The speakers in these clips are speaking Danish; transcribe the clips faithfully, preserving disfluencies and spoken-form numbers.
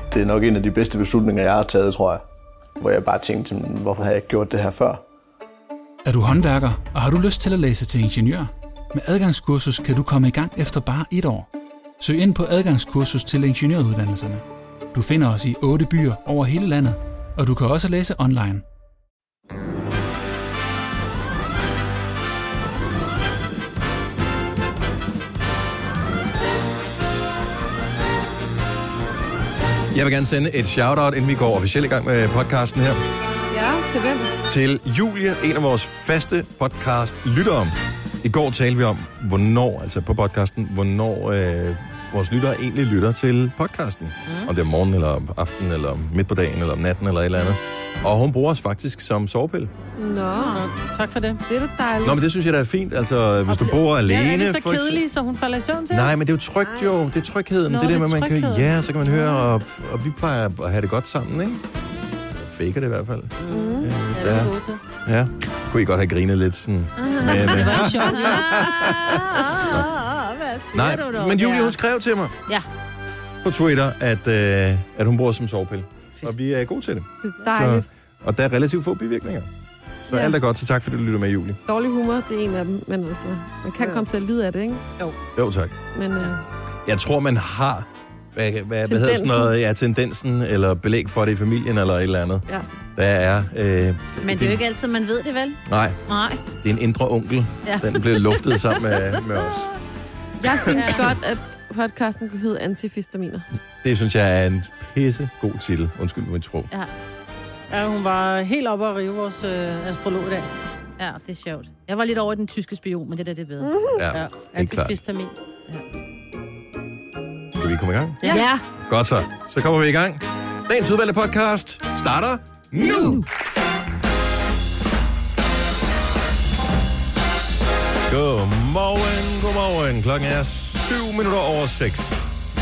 det er nok en af de bedste beslutninger, jeg har taget, tror jeg. Hvor jeg bare tænkte, hvorfor har jeg ikke gjort det her før? Er du håndværker, og har du lyst til at læse til ingeniør? Med adgangskursus kan du komme i gang efter bare et år. Søg ind på adgangskursus til ingeniøruddannelserne. Du finder os i otte byer over hele landet, og du kan også læse online. Jeg vil gerne sende et shout-out, inden vi går officielt i gang med podcasten her. Ja, til hvem? Til Julie, en af vores faste podcast-lyttere. I går talte vi om, hvornår, altså på podcasten, hvornår øh, vores lyttere egentlig lytter til podcasten. Mm. Om det er morgen, eller om aftenen, eller midt på dagen, eller om natten, eller et eller andet. Og hun bruger os faktisk som sovepille. Nå, tak for det. Det er da dejligt. Nå, men det synes jeg, der er fint. Altså, hvis du bor alene... Ja, er det så for eksempel... kedeligt, så hun falder i søvn til Nej, os? men det er jo trygt jo. Det er trygheden. Nå, det er det, det er man kan... trygheden. Ja, så kan man høre, og, og vi plejer at have det godt sammen, ikke? Faker det i hvert fald. Mm. Ja, hvis ja, det er. det er Ja. Kunne I godt have grinet lidt sådan... Ah, med, det med... var sjovt. Nej, men Julie, hun skrev til mig ja. på Twitter, at, øh, at hun bruger som sovepille. Og vi er gode til det. Det er dejligt. Så, og der er relativt få bivirkninger. Så ja. Alt er godt, så tak fordi du lytter med, Julie. Dårlig humor, det er en af dem, men altså, man kan ja. komme til at lide af det, ikke? Jo. Jo, tak. Men øh, jeg tror, man har... Hvad, hvad, hvad hedder sådan noget? Ja, tendensen, eller belæg for det i familien, eller et eller andet. Ja. Der er... Øh, Men det er jo ikke altid, man ved det, vel? Nej. Nej. Det er en indre onkel. Ja. Den blev luftet sammen med, med os. Jeg synes godt, at podcasten kunne hedde Antifistaminer. Det synes jeg er en pisse god titel. Undskyld mit sprog. Ja. Ja, hun var helt oppe at rive vores øh, astrolog i dag. Ja, det er sjovt. Jeg var lidt over i den tyske spion, men det der, det er bedre. Ja, Ja, det er antifistamin. klart. Skal vi komme i gang? Ja. ja. Godt så. Så kommer vi i gang. Dagens udvalgte podcast starter nu. Godmorgen, godmorgen. Klokken er syv minutter over seks.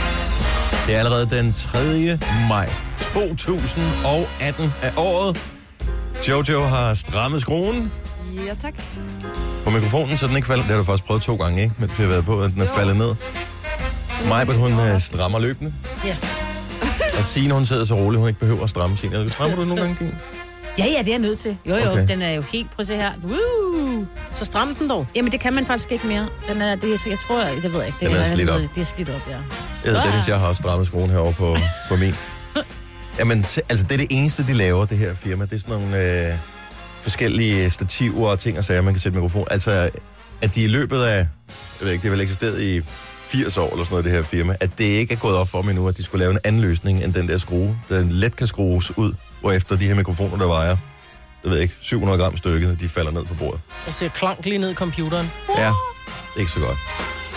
Det er allerede den tredje maj to tusind og atten af året. Jojo har strammet skruen Ja, tak. på mikrofonen, så den ikke falder. Det har du faktisk prøvet to gange, ikke? Mens vi har været på, at den er faldet ned. Majbert, hun øh, strammer løbende. Ja. Og Signe, hun sidder så roligt, hun ikke behøver at stramme Signe. Eller strammer du nogle gange, Signe? Ja, ja, det er jeg nødt til. Jo, jo, Okay. den er jo helt på se her. Woo! Så stram den dog. Jamen, det kan man faktisk ikke mere. Den er, det er, jeg tror, jeg, det ved jeg ikke. Det Den er slidt op. Det er slidt op, ja. Jeg hedder Dennis, jeg har også strammet skruen herovre på, på min. Jamen, t- altså det er det eneste, de laver, det her firma. Det er sådan nogle øh, forskellige stativer og ting og sager, man kan sætte mikrofon. Altså, at de i løbet af, jeg ved ikke, det har vel eksisteret i firs år eller sådan noget, det her firma, at det ikke er gået op for mig nu, at de skulle lave en anden løsning end den der skrue, der let kan skrues ud, hvorefter de her mikrofoner, der vejer, jeg ved ikke, syv hundrede gram stykket, de falder ned på bordet. Og ser klank lige ned i computeren. Ja, ikke så godt.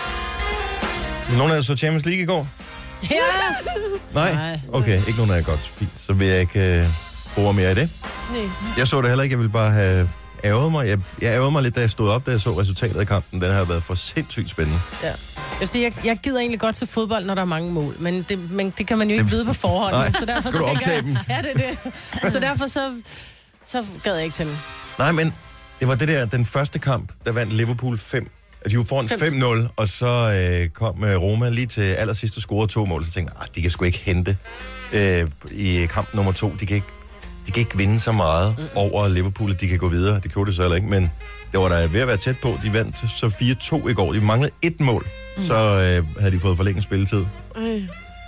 Nogen af jer så Champions League i går? Ja! Nej? Nej. Okay, ikke nogen af jer godt. Fint, så vil jeg ikke øh, bruge mere i det. Nej. Jeg så det heller ikke, jeg ville bare have ærget mig. Jeg, jeg ærgede mig lidt, da jeg stod op, da jeg så resultatet af kampen. Den har været for sindssygt spændende. Ja. Jeg vil sige, jeg, jeg gider egentlig godt til fodbold, når der er mange mål, men det, men det kan man jo ikke det, vide på forhånd. Nej, så derfor skal du tænker optage jeg, dem? Ja, det er det. Så derfor så, så gad jeg ikke til den. Nej, men det var det der, den første kamp, der vandt Liverpool fem. At de var foran fem nul, og så øh, kom øh, Roma lige til allersidste score to mål, så tænkte jeg, de kan sgu ikke hente øh, i kamp nummer to. De kan ikke, de kan ikke vinde så meget mm. over Liverpool, at de kan gå videre. Det gjorde de så heller ikke, men det var der ved at være tæt på. De vandt så fire to i går. De manglede et mål, mm. så øh, havde de fået forlænget spilletid. Ej.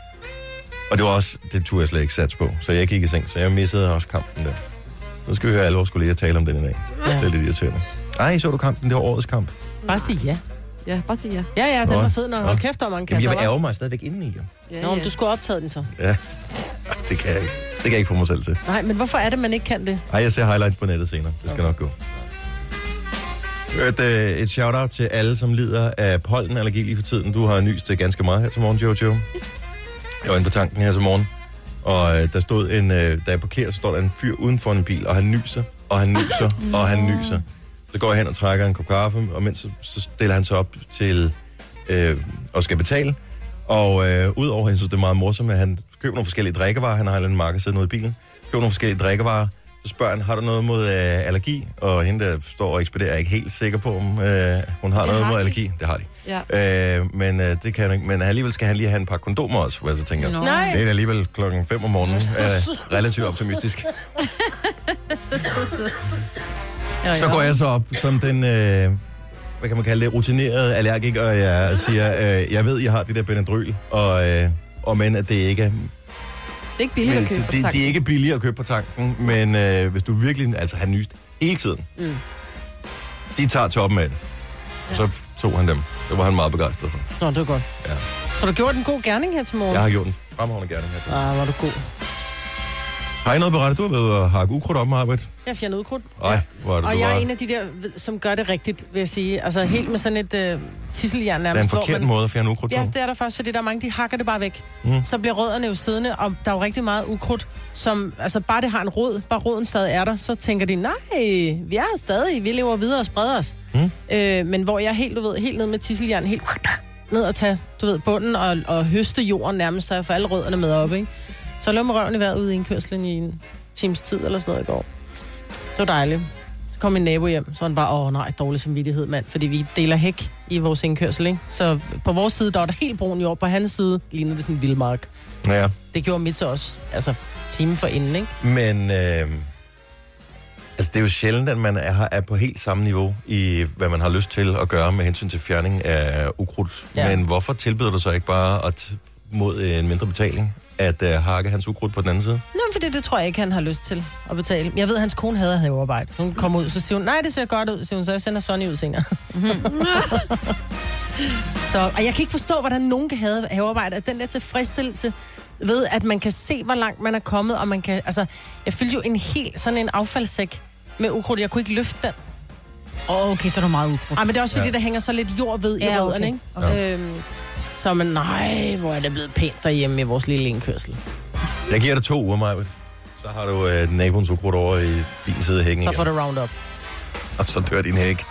Og det var også, det turde jeg slet ikke sats på, så jeg gik i seng, så jeg missede også kampen der. Nu skal vi høre alle vores kolleger tale om den i dag. Ja. Det er lidt irriterende. Ej, så du kampen? Det var årets kamp. Bare sig ja. Ja, bare sig ja. Ja, ja, den Nå. var fed, når Nå. hold kæft, der var mange Jamen, kasser, jeg vil hva'? ærge mig stadigvæk inde i. Ja, Nå, men ja. du skulle optage den så. Ja, det kan jeg ikke. Det kan jeg ikke få mig selv til. Nej, men hvorfor er det, man ikke kan det? Ej, jeg ser highlights på nettet senere. Det skal okay. nok gå. Et, øh, et shout-out til alle, som lider af pollenallergi lige for tiden. Du har nyst det ganske meget her til morgen, Jojo. Jeg var inde på tanken her til morgen, og øh, der stod en, øh, da jeg parkerer, så står der en fyr uden for en bil, og han nyser, og han nyser, og han nyser. Så går jeg hen og trækker en kop kaffe, og mens så, så stiller han sig op til øh, at skal betale. Og øh, udover, jeg synes, det er meget morsomt, at han køber nogle forskellige drikkevarer. Han har en marked siddende ude i bilen. Køber nogle forskellige drikkevarer. Så spørger han, har du noget mod øh, allergi? Og hende, der står og ekspederer, er ikke helt sikker på, om øh, hun har Det noget har mod de. allergi. Det har de. Ja. Øh, men øh, det kan han ikke. Men alligevel skal han lige have en par kondomer også, hvor jeg så tænker, Nå. Nej. det er da alligevel klokken fem om morgenen. Øh, relativt optimistisk. Ja, Så går jeg så op som den, øh, hvad kan man kalde det, rutinerede allergiker, og jeg siger, øh, jeg ved, jeg har det der Benadryl, og, øh, og men at det ikke er... Det er ikke billigt at købe de, på de, tanken. de er ikke billige at købe på tanken, men øh, hvis du virkelig, altså han nyst hele tiden, Mm. de tager toppen af det. Og så tog han dem. Det var han meget begejstret for. Nå, det var godt. Ja. Så du gjort en god gerning her til morgen? Jeg har gjort en fremragende gerning her til. Ah, var du god. Har I noget berettet? Du har været at hakke ukrudt op med arbejde? Jeg fjerner udkrudt. Nej, hvor er det, Og du jeg var... er en af de der, som gør det rigtigt, vil jeg sige. Altså helt med sådan et øh, tisseljern Det er nærmest. en hvor forkert man- måde at fjerne ukrudt Ja, på. det er der faktisk, fordi der er mange, de hakker det bare væk. Mm. Så bliver rødderne jo siddende, og der er jo rigtig meget ukrudt, som, altså bare det har en rod, bare roden stadig er der, så tænker de, nej, vi er her stadig, vi lever videre og spreder os. Mm. Øh, men hvor jeg helt, du ved, helt ned med tisseljern, helt ned og tage, du ved, bunden og, og høste jorden nærmest, så jeg får alle rødderne med op, ikke? Så jeg lå med røven i vejret ude i indkørslen i en times tid eller sådan noget i går. Det var dejligt. Så kom min nabo hjem, så var han bare, åh nej, dårlig samvittighed, mand, fordi vi deler hæk i vores indkørsel, ikke? Så på vores side, der var der helt brun jord, på hans side lignede det sådan en vildmark. Ja, Det gjorde mit så også, altså time for inden, ikke? men... Øh... Altså, det er jo sjældent, at man er, er på helt samme niveau i, hvad man har lyst til at gøre med hensyn til fjerning af ukrudt. Ja. Men hvorfor tilbyder du så ikke bare at, mod en mindre betaling at uh, hakke hans ukrudt på den anden side? Nå, for det, det tror jeg ikke, han har lyst til at betale. Jeg ved, at hans kone hader havearbejde. Hun kommer ud, så siger hun, nej, det ser godt ud, siger hun, så jeg sender Sonny ud senere. så, og jeg kan ikke forstå, hvordan nogen kan have havearbejde. At den der tilfredsstillelse ved, at man kan se, hvor langt man er kommet, og man kan, altså, jeg fyldte jo en helt, sådan en affaldssæk med ukrudt. Jeg kunne ikke løfte den. Åh, okay, så er du meget ukrudt. Ej, men det er også fordi, Ja. der hænger så lidt jord ved i Ja, okay. rødderne, ikke? Okay. Øhm, så man, nej, hvor er det blevet pænt derhjemme i vores lille indkørsel. Jeg giver dig to uger, Maja. Så har du uh, naboens ukrudt over i din side af hækken Så igen. får det roundup. Og så dør din hæk.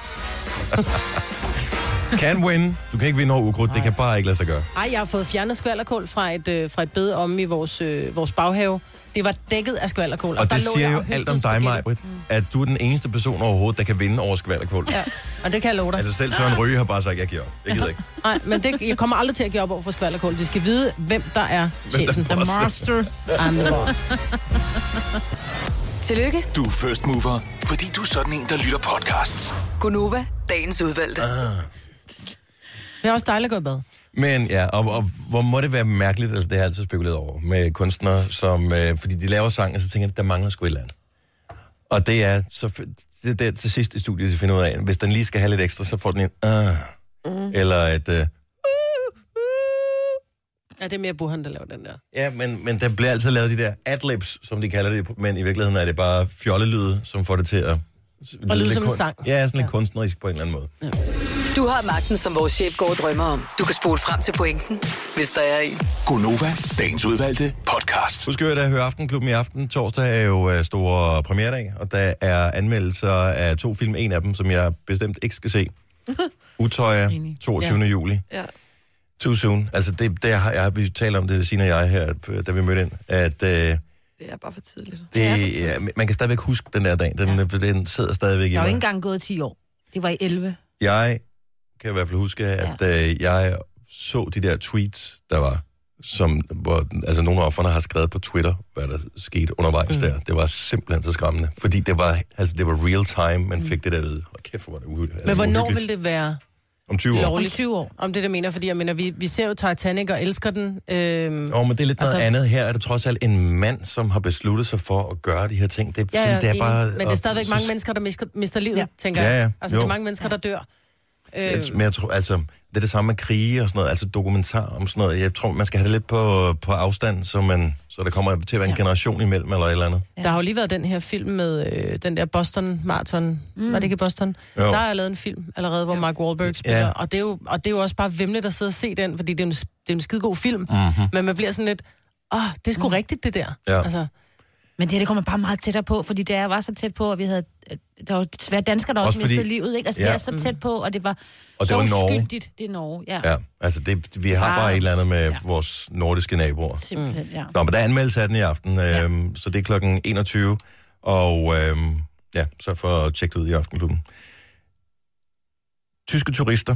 Can win. Du kan ikke vinde over ukrudt. Det kan bare ikke lade sig gøre. Ej, jeg har fået fjernet skvalderkål fra et, øh, fra et bed om i vores, øh, vores baghave. Det var dækket af skvalderkål. Og der det lå siger jeg jo og høstede alt om dig, spaghetti. Majbrit, at du er den eneste person overhovedet, der kan vinde over skvalderkål. Ja, og det kan jeg love dig. Altså selv Søren Ryge har bare sagt, jeg giver op. Jeg gider ikke. Nej, men det, jeg kommer aldrig til at give op over for skvalderkål. De skal vide, hvem der er chefen. der er boss. Master. I'm the boss. Tillykke, Du er first mover, fordi du er sådan en, der lytter podcasts. Gunova, dagens udvalgte. Det er også dejligt at gå i bad. Men ja, og, og hvor må det være mærkeligt, altså det har jeg altid spekuleret over, med kunstnere, som, øh, fordi de laver sang, og så tænker jeg, der mangler sgu et eller andet. Og det er, så, f- det er der til sidst i studiet, de finder ud af, hvis den lige skal have lidt ekstra, så får den en, uh, mm. eller et, uh, Ja, det er mere Burhan, der laver den der. ja, men, men der bliver altid lavet de der adlibs, som de kalder det, men i virkeligheden er det bare fjollelyde, som får det til at... Og lyde lidt som en kun- sang. Ja, sådan lidt Ja. kunstnerisk på en eller anden måde. Du har magten, som vores chef går og drømmer om. Du kan spole frem til pointen, hvis der er en. Gunova, dagens udvalgte podcast. Husk at høre Aftenklubben i aften. Torsdag er jo uh, store premieredag, og der er anmeldelser af to film. En af dem, som jeg bestemt ikke skal se. Utøya, toogtyvende juli. Ja. Too soon. Altså, det, det har jeg, vi taler om det, Signe og jeg her, da vi mødte ind, at uh, det, Det er bare for tidligt. ja, man kan stadigvæk huske den der dag. Den, ja. den sidder stadigvæk i Jeg har jo mig. ikke engang gået ti år. Det var i elleve. Jeg kan i hvert fald huske, at ja. øh, jeg så de der tweets, der var, som, hvor altså, nogle af offerne har skrevet på Twitter, hvad der skete undervejs mm. der. Det var simpelthen så skræmmende. Fordi det var, altså, det var real time, man fik mm. det der ved. Hold kæft, hvor var det uhyggeligt. Altså, Men hvornår uhyggeligt. vil det være Om tyve år? lovligt? Om tyve år. Om det, der mener, fordi jeg mener, vi, vi ser jo Titanic og elsker den. Øhm, Åh, men det er lidt noget altså- andet. Her er det trods alt en mand, som har besluttet sig for at gøre de her ting. Det, ja, ja, det er bare... men det er stadigvæk mange mennesker, der mister, mister livet, ja. tænker Ja, jeg. ja. Altså, Jo. det er mange mennesker, der dør. Jeg, Øh, men jeg tror, altså, det er det samme med krige og sådan noget, altså dokumentar om sådan noget. Jeg tror, man skal have det lidt på, på afstand, så, man, så der kommer til at være en Ja. generation imellem eller et eller andet. Der har jo lige været den her film med øh, den der Boston Marathon. Mm. Var det ikke i Boston? Jo. Der er lavet en film allerede, hvor Mark Wahlberg spiller. Ja. Og, det er jo, og det er jo også bare vemmeligt at sidde og se den, fordi det er en, det er en skidegod film. Mm-hmm. Men man bliver sådan lidt, åh, det er sgu mm. rigtigt, det der. Ja. Altså, Men det her, det kommer bare meget tættere på, fordi det var så tæt på, at vi havde... Der var svært danskere, der også, Også fordi- mistede livet, ikke? Altså, Ja. det er så tæt på, og det var Og det så var Norge. uskyldigt. Det er Norge, ja. Ja, altså det, vi har Ah. bare et eller andet med Ja. vores nordiske naboer. Simpelthen, ja. Nå, men der er anmeldelse af den i aften, øhm, så det er klokken enogtyve. Og øh, ja, så for at tjekke det ud i Aftenklubben. Tyske turister.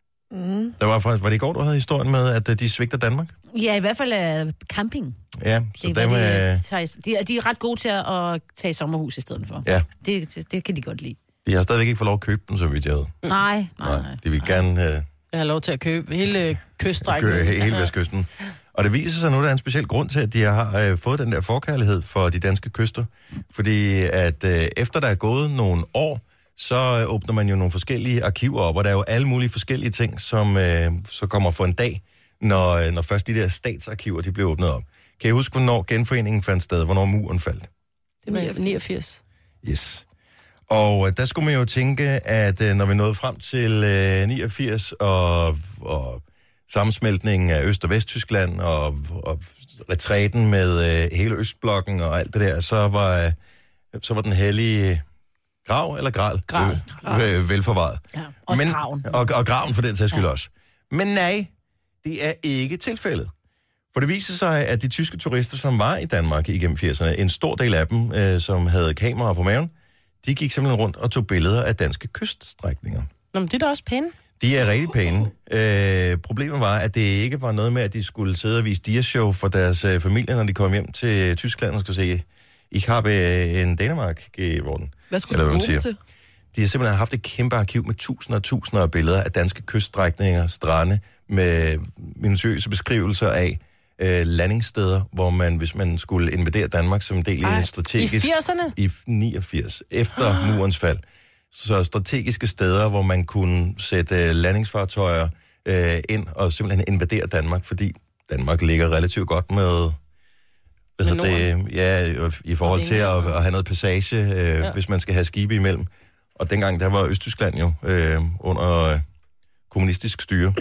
Mm. Der var faktisk, var det i går, du havde historien med, at uh, de svigter Danmark? Ja, i hvert fald uh, camping. Ja, så det, dem, de, øh... de, de er ret gode til at tage sommerhus i stedet for. Ja. Det, det, det kan de godt lide. De har stadigvæk ikke fået lov at købe dem, som vi havde. Mm. Nej, nej, nej. De vil gerne... Uh... Jeg har lov til at købe hele kyststrækningen. Købe hele Vestkysten. Og det viser sig nu, at der er en speciel grund til, at de har øh, fået den der forkærlighed for de danske kyster. Fordi at øh, efter der er gået nogle år, så øh, åbner man jo nogle forskellige arkiver op, og der er jo alle mulige forskellige ting, som øh, så kommer for en dag, når, øh, når først de der statsarkiver, de bliver åbnet op. Kan I huske, hvornår genforeningen fandt sted? Hvornår muren faldt? Det var niogfirs. Yes. Og øh, der skulle man jo tænke, at øh, når vi nåede frem til øh, niogfirs og... og sammensmeltningen af Øst- og Vesttyskland og, og retræten med øh, hele Østblokken og alt det der, så var, øh, så var den hellige grav eller gral, Grav. Øh, øh, velforvaret. Ja, også Men, graven. Og, og graven for den sags skyld Ja. også. Men nej, det er ikke tilfældet. For det viser sig, at de tyske turister, som var i Danmark igennem firserne, en stor del af dem, øh, som havde kameraer på maven, de gik simpelthen rundt og tog billeder af danske kyststrækninger. Nå, men det er da også pæne. De er rigtig pæne. Øh, problemet var, at det ikke var noget med, at de skulle sidde og vise diashow for deres øh, familie, når de kom hjem til Tyskland og skulle se, I har øh, en Danmark geworden. Hvad skulle Eller du hvad man bruge siger. til? De har simpelthen haft et kæmpe arkiv med tusinder og tusinder af billeder af danske kyststrækninger, strande, med minutiøse beskrivelser af øh, landingssteder, hvor man, hvis man skulle invadere Danmark som en del af Ej, en strategisk... i firserne? I niogfirs, efter murens fald. Så strategiske steder, hvor man kunne sætte landingsfartøjer øh, ind og simpelthen invadere Danmark, fordi Danmark ligger relativt godt med, hvad Med hedder det, ja, i forhold til at, at have noget passage, øh, Ja. ja. hvis man skal have skibe imellem. Og dengang, der var Østtyskland jo øh, under øh, kommunistisk styre.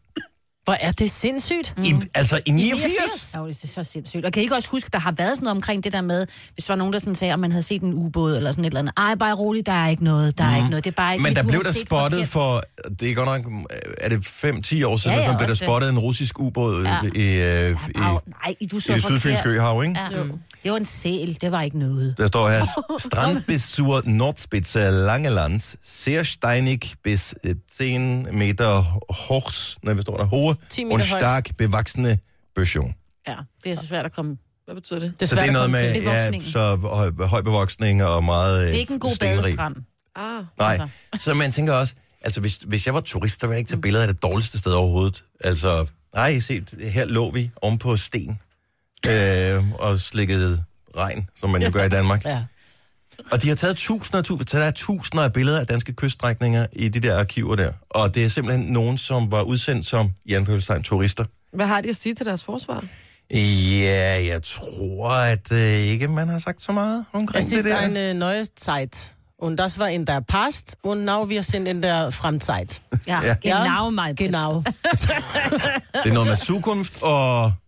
Hvor er det sindssygt? I, altså i niogfirs? niogfirs? Jo, det er så sindssygt. Og kan I ikke også huske, der har været sådan noget omkring det der med, hvis der var nogen, der sådan sagde, at man havde set en ubåd eller sådan et eller andet. Ej, bare roligt, der er ikke noget, der er ikke noget. Det er bare ikke, Men der du blev har der set spottet forkert. for, det er godt nok, er det fem til ti år siden, Ja, ja, så blev der også det. spottet en russisk ubåd Ja. i, øh, Ja, i, bare, nej, du så i det forkert. sydfynske øhav, ikke? Ja. Det var en sæl, det var ikke noget. Der står her, Strand bis zur Nordspitze Langelands, sehr steinig bis äh, zehn Meter hoch, nej, hvad står der, hohe ti meter und højt. stark bewachsene Böschung. Ja, det er så svært at komme. Hvad betyder det? Det er Så det svært er at noget komme med, til. Det er ja, voksningen. så høj, høj bevoksning og meget Det er ikke en god badestrand. Ah, Nej, altså. så man tænker også, altså hvis, hvis jeg var turist, så ville jeg ikke tage billeder af det dårligste sted overhovedet. Altså, nej, se, her lå vi oven på sten øh, og slikket regn, som man jo gør i Danmark. Ja. Og de har taget tusinder, tusinder, så der er tusinder af billeder af danske kyststrækninger i de der arkiver der. Og det er simpelthen nogen, som var udsendt som, i anførselstegn, turister. hvad har de at sige til deres forsvar? Ja, jeg tror, at øh, ikke man har sagt så meget omkring Es det ist der. eine neue Zeit. Und das war in der Past. Und now wir sind in der Fremdzeit. Ja, Ja. genau, mig. Genau. Det er noget med Zukunft og... Oh,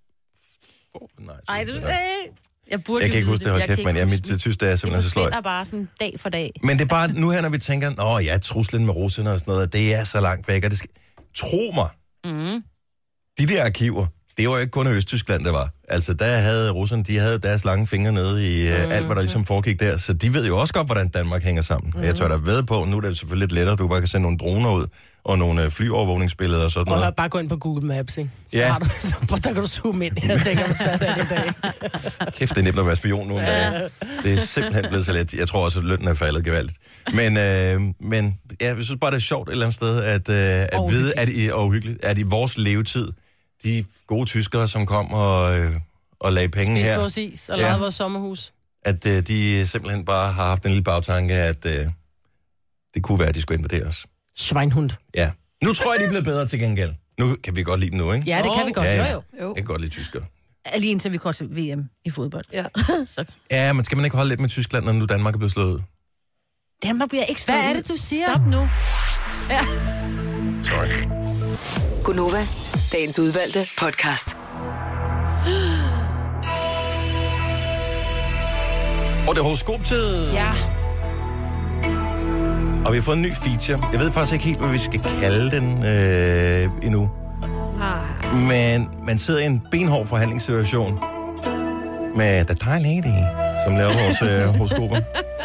nej, Ej, du, det øh, jeg burde Jeg kan jo ikke vide huske det, hold Jeg kæft, kan men ikke ja, mit huske det. tysk, det er simpelthen så Det sløjt. forsvinder bare sådan dag for dag. Men det er bare nu her, når vi tænker, nå ja, truslen med russerne og sådan noget, det er så langt væk, og det skal... Tro mig, Mm. de der arkiver, det var jo ikke kun i Østtyskland, det var. Altså, der havde russerne, de havde deres lange fingre nede i uh, alt, hvad der ligesom foregik der, så de ved jo også godt, hvordan Danmark hænger sammen. Mm. Jeg tør da ved på, nu er det selvfølgelig lidt lettere, du bare kan sende nogle droner ud, og nogle uh, flyovervågningsbilleder og sådan Og noget. bare gå ind på Google Maps, ikke? Så Ja. har du, så, der kan du zoome ind. Jeg tænker, hvor svært er det i dag. Kæft, det er nemt at være spion nu en dag. Det er simpelthen blevet så let. Jeg tror også, at lønnen er faldet gevaldigt. Men, øh, men ja, jeg synes bare, det er sjovt et eller andet sted, at, øh, at vide, at i, og uhyggeligt, at i vores levetid, de gode tyskere, som kom og, øh, og lagde penge Spiste her, vores is og Ja. lavede vores sommerhus. at øh, de simpelthen bare har haft en lille bagtanke, at øh, det kunne være, at de skulle invadere os. Schweinhund. Ja. Nu tror jeg, de er blevet bedre til gengæld. Nu kan vi godt lide dem nu, ikke? Ja, det kan vi godt. Ja, Jo, ja. jo. Jo. Jeg kan godt lide tyskere. Lige indtil vi går til V M i fodbold. Ja. Så. Ja, men skal man ikke holde lidt med Tyskland, når nu Danmark er blevet slået ud? Danmark bliver ikke slået Hvad er ud. det, du siger? Stop nu. Sorry. Gunova, dagens udvalgte podcast. Og det er horoskoptid. Ja. Og vi har fået en ny feature. Jeg ved faktisk ikke helt, hvad vi skal kalde den øh, endnu. Nej. Men man sidder i en benhård forhandlingssituation med The Thai Lady. som laver vores øh, horoskoper.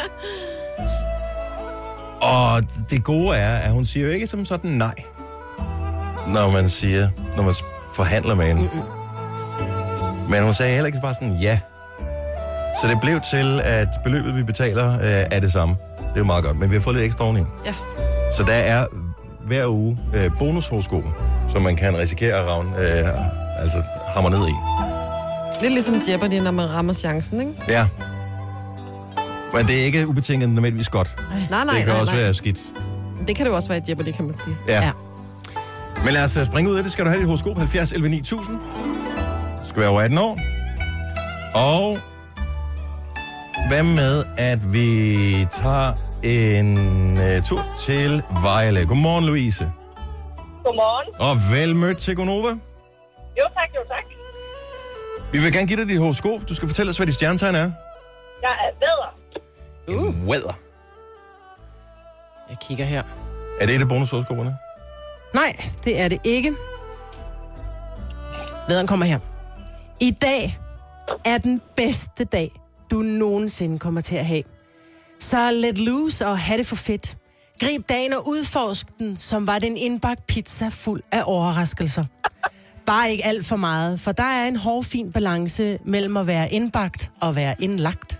Og det gode er, at hun siger jo ikke som sådan nej, når man siger, når man forhandler med hende. Mm-mm. Men hun sagde heller ikke bare sådan ja. Så det blev til, at beløbet, vi betaler, øh, er det samme. Det er jo meget godt, men vi har fået lidt ekstra oveni. Ja. Så der er hver uge øh, bonushoroskoper, som man kan risikere at ravne, øh, altså hamre ned i. Lidt ligesom Jeopardy, når man rammer chancen, ikke? Ja. Men det er ikke ubetinget nødvendigvis godt. Nej, nej, det kan nej, også nej. være skidt. Det kan det jo også være i Jeopardy, kan man sige. Ja. ja. Men lad os springe ud af det. Skal du have dit horoskop? halvfjerds elleve ni tusind. Du skal være over atten år. Og hvad med, at vi tager en uh, tur til Vejle. Godmorgen, Louise. Godmorgen. Og vel mødt til Gonova. Jo tak, jo tak. Vi vil gerne give dig dit horoskop. Du skal fortælle os, hvad dit stjernetegn er. Jeg er vædder. Uh. Weather. Jeg kigger her. Er det et af bonushoroskoperne? Nej, det er det ikke. Vædderen kommer her. I dag er den bedste dag, du nogensinde kommer til at have. Så let loose og have det for fedt. Grib dagen og udforsk den, som var det en indbagt pizza fuld af overraskelser. Bare ikke alt for meget, for der er en hårfin balance mellem at være indbagt og være indlagt.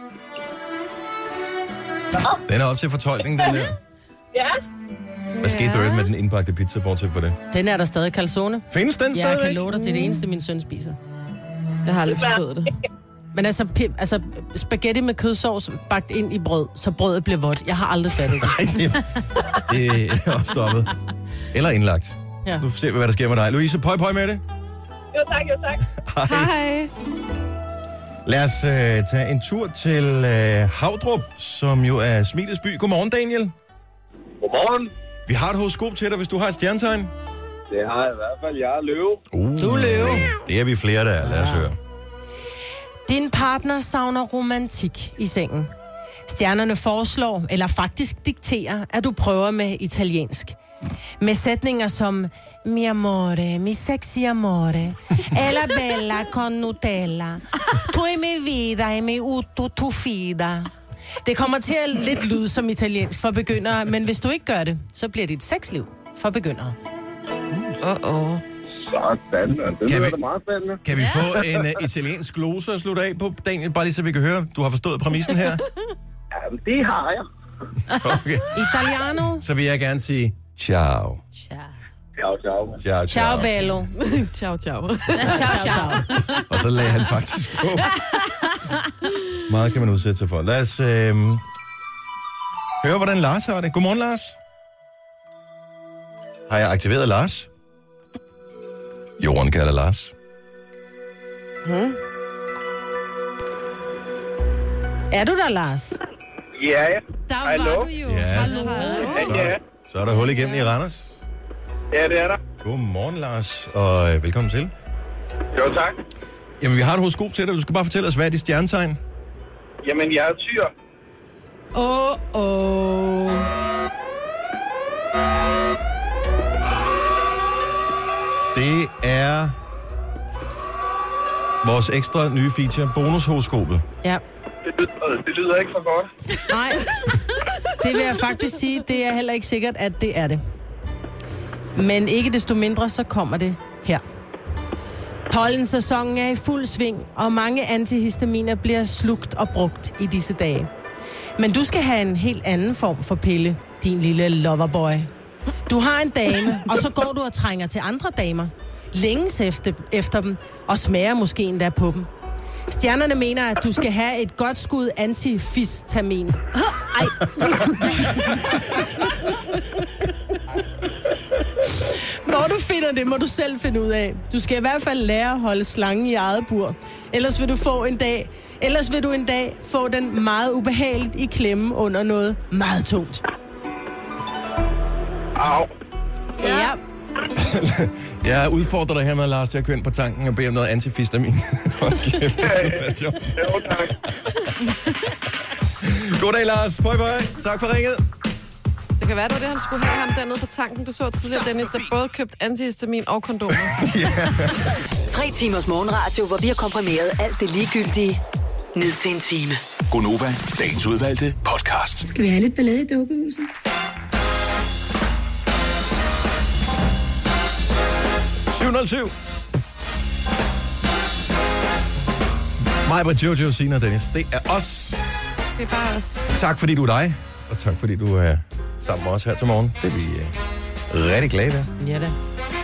Den er op til fortolkning, den der. Ja. Hvad skete der med den indbagte pizza, bortset for det? Den er der stadig calzone. Findes den stadig? Jeg kan love dig, det er det eneste, min søn spiser. Jeg har aldrig forstået det. Men altså, pi- altså, spaghetti med kødsovs bagt ind i brød, så brødet bliver vådt. Jeg har aldrig fattet det. Nej, det, det er også stoppet. Eller indlagt. Ja. Nu ser vi, hvad der sker med dig. Louise, pøj pøj med det. Jo tak, jo tak. Hej. Hej. Lad os uh, tage en tur til uh, Havdrup, som jo er smilets by. Godmorgen, Daniel. Godmorgen. Vi har et horoskop til dig, hvis du har et stjernetegn. Det har jeg i hvert fald. Jeg er løve. Uh, Du er løve. Det er vi flere, der er. Lad os høre. Din partner savner romantik i sengen. Stjernerne foreslår, eller faktisk dikterer, at du prøver med italiensk. Med sætninger som mi amore, mi sexy amore, ella bella con Nutella, tu e mi vida e mi utto tu fida. Det kommer til at lidt lyde som italiensk for begyndere, men hvis du ikke gør det, så bliver dit sexliv for begyndere. Åh, Så spændende. Det Kan lyder vi- da meget spændende. Kan vi få en uh, italiensk glose at slutte af på, Daniel? Bare lige så vi kan høre, du har forstået præmissen her. Jamen, det har jeg. Okay. Italiano. Så vil jeg gerne sige ciao. Tja. Ciao, ciao. Ciao, ciao. Ciao bello. ciao, ciao. Ciao, ciao. Og så lagde han faktisk på. Meget kan man udsætte sig for. Lad os øh, høre, hvordan Lars har det. Godmorgen, Lars. Har jeg aktiveret Lars? Jorden kalder Lars. Hmm. Er du der, Lars? Ja, ja. Der Hallo? var du jo. Ja. Hallo. Så, Ja, så er der hul igennem i Randers. ja, det er der. Godmorgen, Lars, og øh, velkommen til. Jo, tak. Jamen, vi har et horoskop til dig. Du skal bare fortælle os, hvad er dit stjernetegn? Jamen, jeg er tyr. Åh, oh, åh. Oh. Det er vores ekstra nye feature, bonushoroskopet. Ja. Det lyder, det lyder ikke for godt. Nej, det vil jeg faktisk sige, det er heller ikke sikkert, at det er det. Men ikke desto mindre, så kommer det her. Pollensæsonen er i fuld sving, og mange antihistaminer bliver slugt og brugt i disse dage. Men du skal have en helt anden form for pille, din lille loverboy. Du har en dame, og så går du og trænger til andre damer. Længes efter, efter dem, og smager måske endda på dem. Stjernerne mener, at du skal have et godt skud antihistamin. Ej. Hvor du finder det, må du selv finde ud af. Du skal i hvert fald lære at holde slangen i eget bur. Ellers vil du få en dag, ellers vil du en dag få den meget ubehageligt i klemme under noget meget tungt. Au. Ja. Jeg udfordrer dig her med, Lars, til at køre ind på tanken og bede om noget antihistamin. Hold kæft, det er sjovt. Jo, tak. Goddag, Lars. Pøj, pøj. Tak for ringet. Det kan være, det var det, han skulle have ham dernede på tanken. Du så tidligere, Dennis, der både købt antihistamin og kondomer. Tre timers morgenradio, hvor vi har komprimeret alt det ligegyldige ned til en time. Gonova, dagens udvalgte podcast. Skal vi have lidt ballade i dukkehuset? syv nul syv. Mig og Jojo, Sina og Dennis. Det er os. Det er bare os. Tak fordi du er dig, og tak fordi du er sammen med os her til morgen. Det er vi uh, rigtig glade ved. Ja da.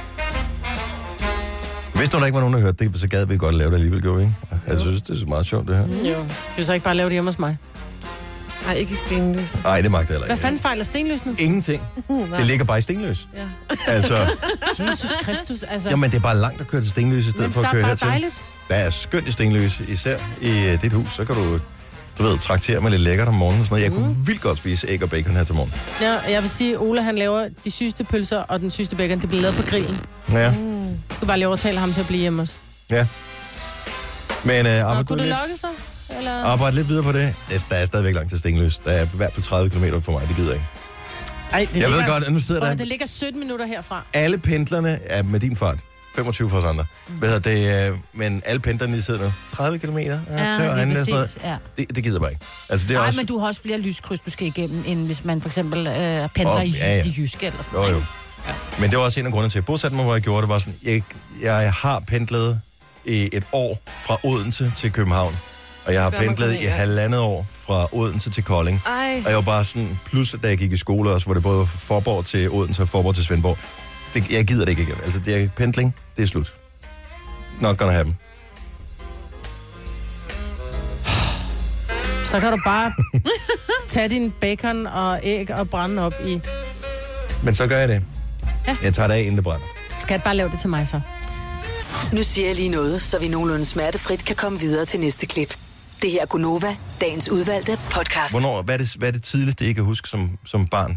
Hvis du der ikke var nogen, der hørte det, så gad vi godt lave det alligevel, gjorde vi ikke? Jeg synes, det er så meget sjovt, det her. Mm. Jo. Skal vi så ikke bare lave det hjemme hos mig? Nej, ikke i Stenløse. Nej, det magter heller ikke. Hvad fanden fejler Stenløs nu? Ingenting. Det ligger bare i Stenløs. Ja. Altså, Jesus Kristus, altså. jamen, det er bare langt at køre til Stenløs, i stedet Men for at køre hertil. der er bare dejligt. Der er skønt i Stenløs, især i uh, dit hus. Så kan du, du ved, traktere med lidt lækkert om morgenen og sådan noget. Jeg mm. kunne vildt godt spise æg og bacon her til morgen. Ja, jeg vil sige, Ola han laver de sygeste pølser og den sygeste bacon. Det bliver lavet på grillen. Ja. Mm. Jeg skal bare lige overtale ham til at blive hjemme også. Ja. Men uh, arbejde, kunne du lidt, lokke så? Eller? arbejde lidt videre på det. Der er stadigvæk langt til Stenløs. Der er i hvert fald tredive kilometer for mig. Det gider jeg ikke. Ej, det jeg ligger, ved godt, at nu sidder der... det ligger sytten minutter herfra. Alle pendlerne er med din fart. femogtyve for os andre. Mm. Hvad hedder det? Øh, men alle pendlerne, de sidder nu. tredive kilometer? Ja, Ja, tør, det er han, præcis, ja. det, det gider bare ikke. Altså, det er Nej, også... men du har også flere lyskryds, du skal igennem, end hvis man for eksempel øh, pendler Oh, i, ja, ja. i Jyske eller sådan Jo, noget. jo. Ja. Men det var også en af grundene til, at jeg bosatte mig, hvor jeg gjorde det, var sådan, jeg, jeg har pendlet i et år fra Odense til København. Og jeg har Bør man pendlet komme i ind, ja. halvandet år fra Odense til Kolding. Ej. Og jeg var bare sådan, plus da jeg gik i skole også, hvor det både var Forborg til Odense og Forborg til Svendborg. Det, jeg gider det ikke igen. Altså, det er pendling, det er slut. Not gonna happen. Så kan du bare tage din bacon og æg og brænde op i... Men så gør jeg det. Ja. Jeg tager det af, inden det brænder. Skal jeg bare lave det til mig så? Nu siger jeg lige noget, så vi nogenlunde smertefrit kan komme videre til næste klip. Det her er Gonova, dagens udvalgte podcast. Hvornår, hvad, er det, hvad er det tidligste, I kan huske som, som barn?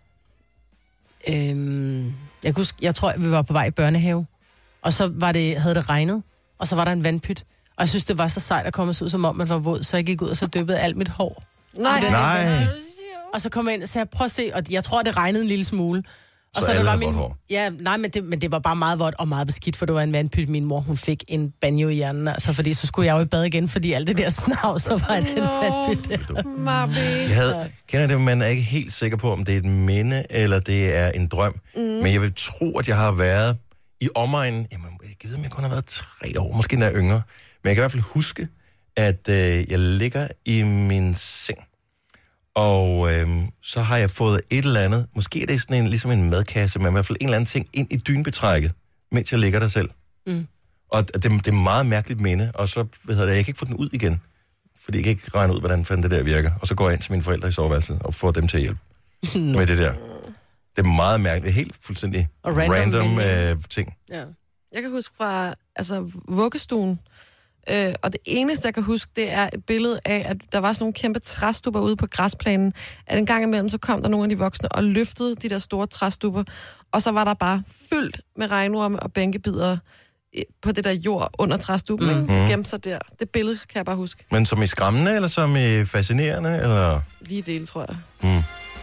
Øhm, jeg, kan huske, jeg tror, vi var på vej i børnehave, og så var det, havde det regnet, og så var der en vandpyt. Og jeg synes, det var så sejt at komme ud, som om man var våd, så jeg gik ud og så dyppede alt mit hår. Nej. Nej. Og så kom jeg ind og sagde, prøv at se, og jeg tror, det regnede en lille smule. Og Så så, så alle det var havde min... vådt hår? Ja, nej, men det, men det var bare meget vådt og meget beskidt, for det var en vandpyt. Min mor, hun fik en banjo i hjernen, altså, fordi så skulle jeg jo i bad igen, fordi alt det der snavs, der var i den vandpyt. Jeg havde, kender det, man er ikke helt sikker på, om det er et minde, eller det er en drøm. Mm. Men jeg vil tro, at jeg har været i omegnen, jamen, jeg ved, om jeg kun har været tre år, måske endda yngre. Men jeg kan i hvert fald huske, at øh, jeg ligger i min seng. Og øh, så har jeg fået et eller andet, måske er det sådan en, ligesom en madkasse, men i hvert fald en eller anden ting ind i dynebetrækket, mens jeg ligger der selv. Mm. Og det, det er meget mærkeligt minde, og så, hvad hedder det, jeg kan ikke få den ud igen, fordi jeg kan ikke regne ud, hvordan fanden det der virker. Og så går jeg ind til mine forældre i soveværelset og får dem til at hjælpe no. med det der. Det er meget mærkeligt, helt fuldstændig Og random, random random øh, ting. Ja. Jeg kan huske fra altså, vuggestuen, øh, og det eneste, jeg kan huske, det er et billede af, at der var sådan nogle kæmpe træstubber ude på græsplænen, at en gang imellem, så kom der nogle af de voksne og løftede de der store træstubber, og så var der bare fyldt med regnorme og bænkebider på det der jord under træstubben, Mm. mm. Mhm. gemte sig der. Det billede kan jeg bare huske. Men som i skræmmende, eller som i fascinerende, eller... Lige del, tror jeg. Mm.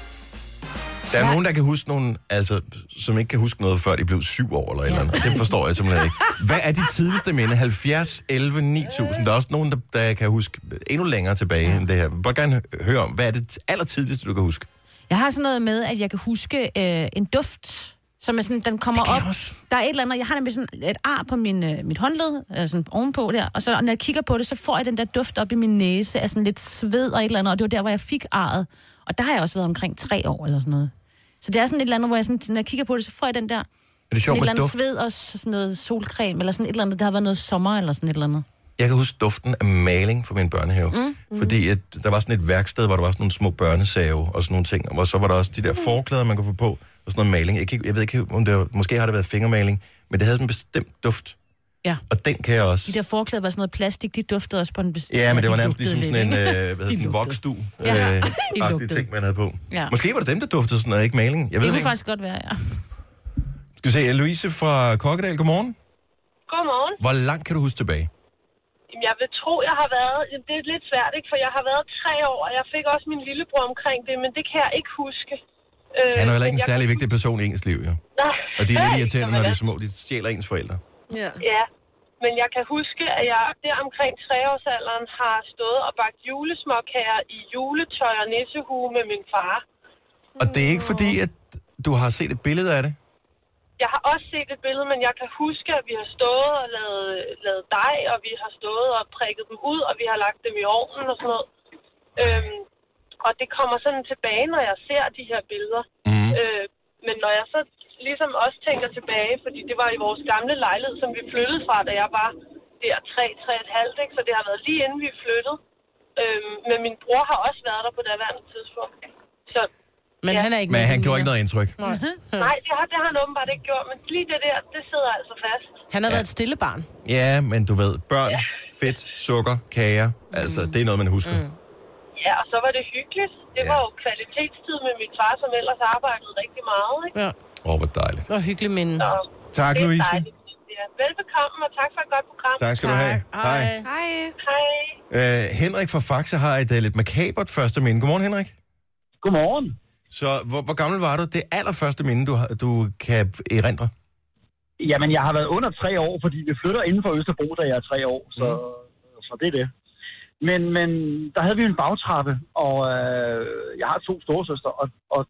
Der er ja. nogen, der kan huske nogen, altså, som ikke kan huske noget, før de blev syv år eller et eller andet. Og det forstår jeg simpelthen ikke. Hvad er de tidligste minde? halvfjerds, elleve, ni tusind. Der er også nogen, der, der kan huske endnu længere tilbage ja. end det her. Jeg vil bare gerne høre om, hvad er det allertidligste, du kan huske? Jeg har sådan noget med, at jeg kan huske øh, en duft, som er sådan, den kommer op. Der er et eller andet, jeg har nemlig sådan et ar på min, øh, mit håndled, øh, sådan ovenpå der, og så når jeg kigger på det, så får jeg den der duft op i min næse, af sådan lidt sved og et eller andet, og det var der, hvor jeg fik arret. Og der har jeg også været omkring tre år eller sådan noget. Så det er sådan et eller andet, hvor jeg sådan, når jeg kigger på det, så får jeg den der... Er det sjovt et eller med andet duft? sved og sådan noget solcreme, eller sådan et eller andet, der har været noget sommer, eller sådan et eller andet. Jeg kan huske duften af maling fra min børnehave. Mm. Mm. Fordi at, der var sådan et værksted, hvor der var sådan nogle små børnesave og sådan nogle ting. Og så var der også de der forklæder, man kunne få på, og sådan noget maling. Jeg, kan, jeg ved ikke, om det var, måske har det været fingermaling, men det havde sådan en bestemt duft. Ja. Og den kan jeg også... De der forklæder var sådan noget plastik, de duftede også på en bestemt... Ja, men det var de nærmest ligesom lugtede sådan en, lidt, øh, ikke? hvad hedder sådan en vokstue Ja, øh, de agtig lugtede. ting, man havde på. Ja. Måske var det dem, der duftede sådan noget, ikke maling. Jeg ved Det det kunne ikke. faktisk godt være, ja. Skal vi se, Louise fra Kokkedal, godmorgen. Godmorgen. Hvor langt kan du huske tilbage? Jamen, jeg vil tro, jeg har været... Det er lidt svært, ikke? For jeg har været tre år, og jeg fik også min lillebror omkring det, men det kan jeg ikke huske. Øh, Han er jo heller ikke men en jeg særlig kan- vigtig person i ens liv, jo. Nej. Og de er lidt Hey, irriterende, jamen, når de er ja. små. De stjæler ens forældre. Ja. Ja. Men jeg kan huske, at jeg der omkring treårsalderen har stået og bagt julesmåkager i juletøj og nissehue med min far. Og det er ikke fordi, at du har set et billede af det? Jeg har også set et billede, men jeg kan huske, at vi har stået og lavet, lavet dej, og vi har stået og prikket dem ud, og vi har lagt dem i ovnen og sådan noget. Øhm, og det kommer sådan tilbage, når jeg ser de her billeder. Mm. Øh, men når jeg så ligesom også tænker tilbage, fordi det var i vores gamle lejlighed, som vi flyttede fra, da jeg var der tre, tre et halvt, ikke? Så det har været lige inden vi flyttede. Øhm, men min bror har også været der på det værende tidspunkt. Så, men ja. han er ikke Men han gjorde ikke noget indtryk. Nej, Nej det, har, det har han åbenbart ikke gjort, men lige det der, det sidder altså fast. Han har ja. været et stille barn. Ja, men du ved, børn, ja. fedt, sukker, kager, altså mm. det er noget, man husker. Mm. Ja, og så var det hyggeligt. Det ja. var jo kvalitetstid med min far, som ellers arbejdede rigtig meget, ikke? Ja. Åh, oh, hvor dejligt. Det var hyggeligt minde. Så, tak, Louise. Ja. Velbekomme, og tak for et godt program. Tak skal tak. du have. Hej. Hej. Hej. Uh, Henrik fra Faxe har et uh, lidt makabert første minde. Godmorgen, Henrik. Godmorgen. Så hvor, hvor gammel var du? Det allerførste minde, du, du kan erindre? Jamen, jeg har været under tre år, fordi vi flytter inden for Østerbro, da jeg er tre år. Så, mm. så det er det. Men, men der havde vi en bagtrappe, og øh, jeg har to storesøster, og, og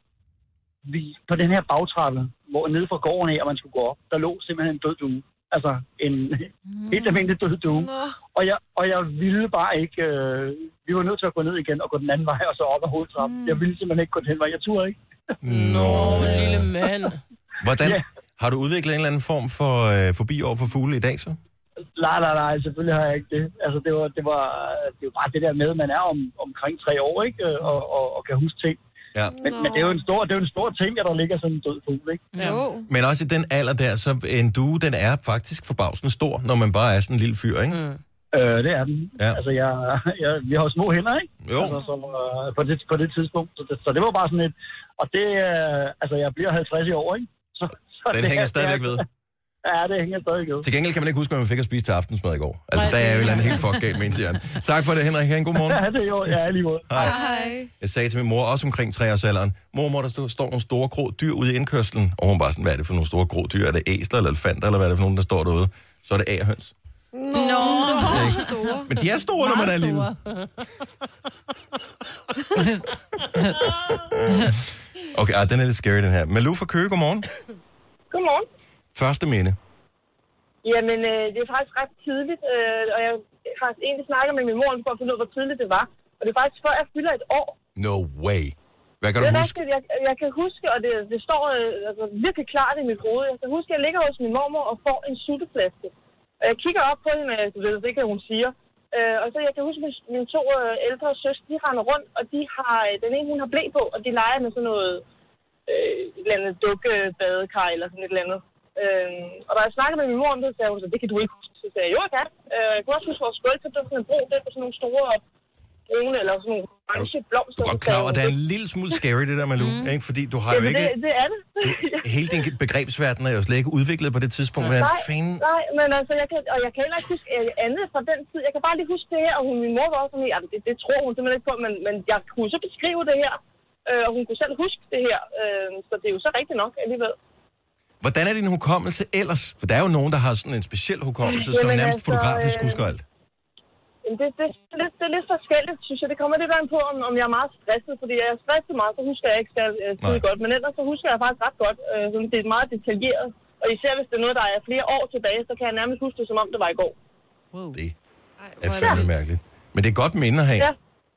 vi, på den her bagtrappe, hvor nede fra gården af, og man skulle gå op, der lå simpelthen en død due. Altså en mm. helt almindelig død due. Mm. Og, jeg, og jeg ville bare ikke... Øh, vi var nødt til at gå ned igen og gå den anden vej, og så op ad hovedtrappen. Mm. Jeg ville simpelthen ikke gå den vej. Jeg turde ikke. Nå, lille mand. Hvordan? Ja. Har du udviklet en eller anden form for øh, fobi over for fugle i dag, så? Nej, nej, nej, selvfølgelig har jeg ikke det. Altså, det var, det var, det var bare det der med, at man er om, omkring tre år, ikke? Og, og, og kan huske ting. Ja. Men, men det er jo en stor, det er jo en stor ting, at der ligger sådan en død fugl, ikke? Jo. Men også i den alder der, så en due, den er faktisk forbavsende stor, når man bare er sådan en lille fyr, ikke? Mm. Øh, det er den. Ja. Altså, jeg, jeg, vi har jo små hænder, ikke? Jo. Altså, så, uh, på, det, på det tidspunkt. Så det, så det var bare sådan et... Og det, uh, altså, jeg bliver halvtreds i år, ikke? Så, så den det, hænger stadigvæk ved. Ja, det hænger stadig ved. Til gengæld kan man ikke huske, hvad man fik at spise til aftensmad i går. Altså, der er jo et eller andet helt fuck galt med ens hjerne. Tak for det, Henrik. Ha' en god morgen. Ja, det er jo. Ja, lige måde. Hej. Hej. Jeg sagde til min mor, også omkring treårsalderen, mormor, der står, står nogle store grå dyr ude i indkørslen. Og hun bare sådan, hvad er det for nogle store grå dyr? Er det æsler eller elefanter, eller hvad er det for nogen, der står derude? Så er det agerhøns. Nå, no. Store. Men de er store, når man er lille. Okay, ah, den er lidt scary, den her. Malou fra Køge, godmorgen. Godmorgen. Første minde. Jamen, øh, det er faktisk ret tidligt, øh, og jeg har egentlig snakket med min mor for at finde ud af, hvor tidligt det var. Og det er faktisk før jeg fylder et år. No way. Hvad kan du det huske? Rigtigt, jeg, jeg kan huske, og det, det står øh, altså, virkelig klart i mit hoved. Jeg kan huske, at jeg ligger hos min mormor og får en sutteflaske. Og jeg kigger op på hende, du ved, det kan hun siger. Øh, og så jeg kan huske, at mine, mine to øh, ældre søstre, de render rundt, og de har, den ene hun har blæ på, og de leger med sådan noget, øh, et eller andet dukkebadekar eller sådan et eller andet. Øh, og da jeg snakkede med min mor om det, så sagde hun, så det kan du ikke huske. Så sagde jeg, jo, jeg kan. Øh, jeg kunne også huske vores gulv, så det var sådan en bro, det var sådan nogle store brune, eller sådan nogle orange blomster. Du er godt klar, og det er en lille smule scary, det der, Malou, mm. ikke? Fordi du har jo ikke... Det, det er det. Hele din begrebsverden er jo slet ikke udviklet på det tidspunkt. Nej, fanden... nej, men altså, jeg kan, og jeg kan heller ikke huske andet fra den tid. Jeg kan bare lige huske det her, og hun, min mor var også sådan, ja, det, det tror hun simpelthen ikke på, men, men jeg kunne så beskrive det her, øh, og hun kunne selv huske det her, øh, så det er jo så rigtigt nok alligevel. Hvordan er din hukommelse ellers? For der er jo nogen, der har sådan en speciel hukommelse, som Jamen, nærmest altså, fotografisk øh... husker alt. Det, det, det, det er lidt forskelligt, synes jeg. Det kommer lidt an på, om, om jeg er meget stresset. Fordi jeg er stresset meget, så husker jeg ikke skide godt. Men ellers så husker jeg faktisk ret godt. Øh, det er meget detaljeret. Og især hvis det er noget, der er flere år tilbage, så kan jeg nærmest huske det, som om det var i går. Wow. Det er fandme mærkeligt. Men det er godt minde at have. Ja.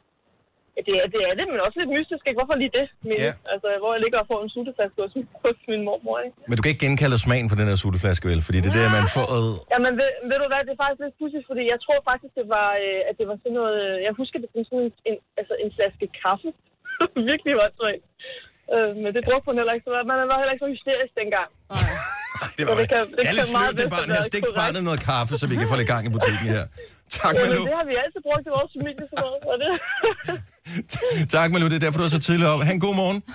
Det er, det er det, men også lidt mystisk, ikke? Hvorfor lige det? Men, ja. Altså, hvor jeg ligger og får en sutteflaske hos, hos min mormor, ikke? Men du kan ikke genkalde smagen for den her sutteflaske, vel? Fordi det er det, man får... Ja, men ved, ved du hvad, det er faktisk lidt pudsigt, fordi jeg tror faktisk, det var, øh, at det var sådan noget... Jeg husker, det var sådan en, altså en flaske kaffe. Virkelig var det svært. Øh, men det brugte hun heller ikke, så man var heller ikke så hysterisk dengang. Nej. Det var det. Kan, det er lidt sløvt, det barn her. Stik barnet noget kaffe, så vi kan få lidt gang i butikken her. Tak, Malou. Ja, det har vi altid brugt i vores familie, sådan noget. Og det. Tak, Malou. Det er derfor, du er så tidligt op. Ha' en god morgen.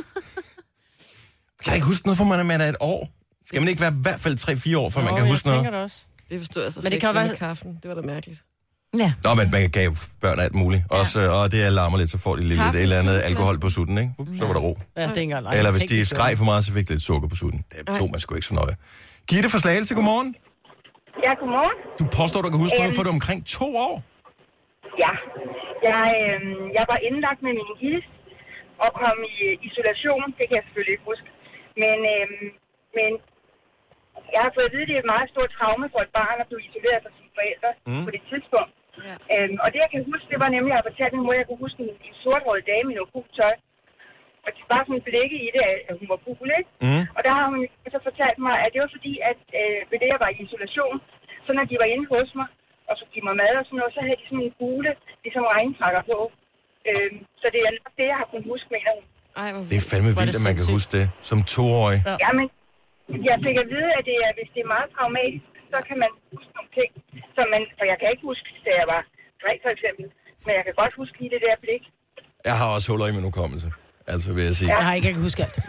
Kan jeg ikke huske noget, for man er et år? Skal man ikke være i hvert fald tre fire år, for man kan huske noget? Det også. Det forstår jeg så men det kan være... være kaffen. Det var da mærkeligt. Ja. Nå, men man kan børn alt muligt. Ja. Også, og det alarmer lidt, så får de lidt et eller andet alkohol på sutten, ikke? Ups, så var der ro. Ja, det er eller hvis de skreg for meget, så fik det lidt sukker på sutten. Det tog man sgu ikke så nøje. Gitte fra Slagelse, godmorgen. Ja, godmorgen. Du påstår, du kan huske noget Øhm, for det omkring to år? Ja. Jeg, øh, jeg var indlagt med min gids og kom i isolation. Det kan jeg selvfølgelig ikke huske. Men, øh, men jeg har fået at vide, at det er et meget stort traume for et barn at blive isoleret fra sine forældre mm. på det tidspunkt. Ja. Øhm, og det, jeg kan huske, det var nemlig, at jeg fortalte min mor, at jeg kunne huske en, en sorthåret dame i noget gult tøj. Og det var sådan et blikke i det, at hun var gul, ikke? Mm. Og der har hun så fortalt mig, at det var fordi, at øh, ved det, jeg var i isolation, så når de var inde hos mig, og så give mig mad og sådan noget, så havde de sådan en gule, ligesom regntrækker på. Øhm, så det er nok det, jeg har kunnet huske, mener hun. Ej, det er fandme vildt, at man kan huske det som toårig. Ja. ja, men jeg fik at vide, at det er, hvis det er meget traumatisk, så kan man huske nogle ting. Så man, for jeg kan ikke huske, da jeg var tre for eksempel, men jeg kan godt huske lige det der blik. Jeg har også huller i min hukommelse. Altså, vil jeg sige. Jeg har ikke, jeg kan huske alt.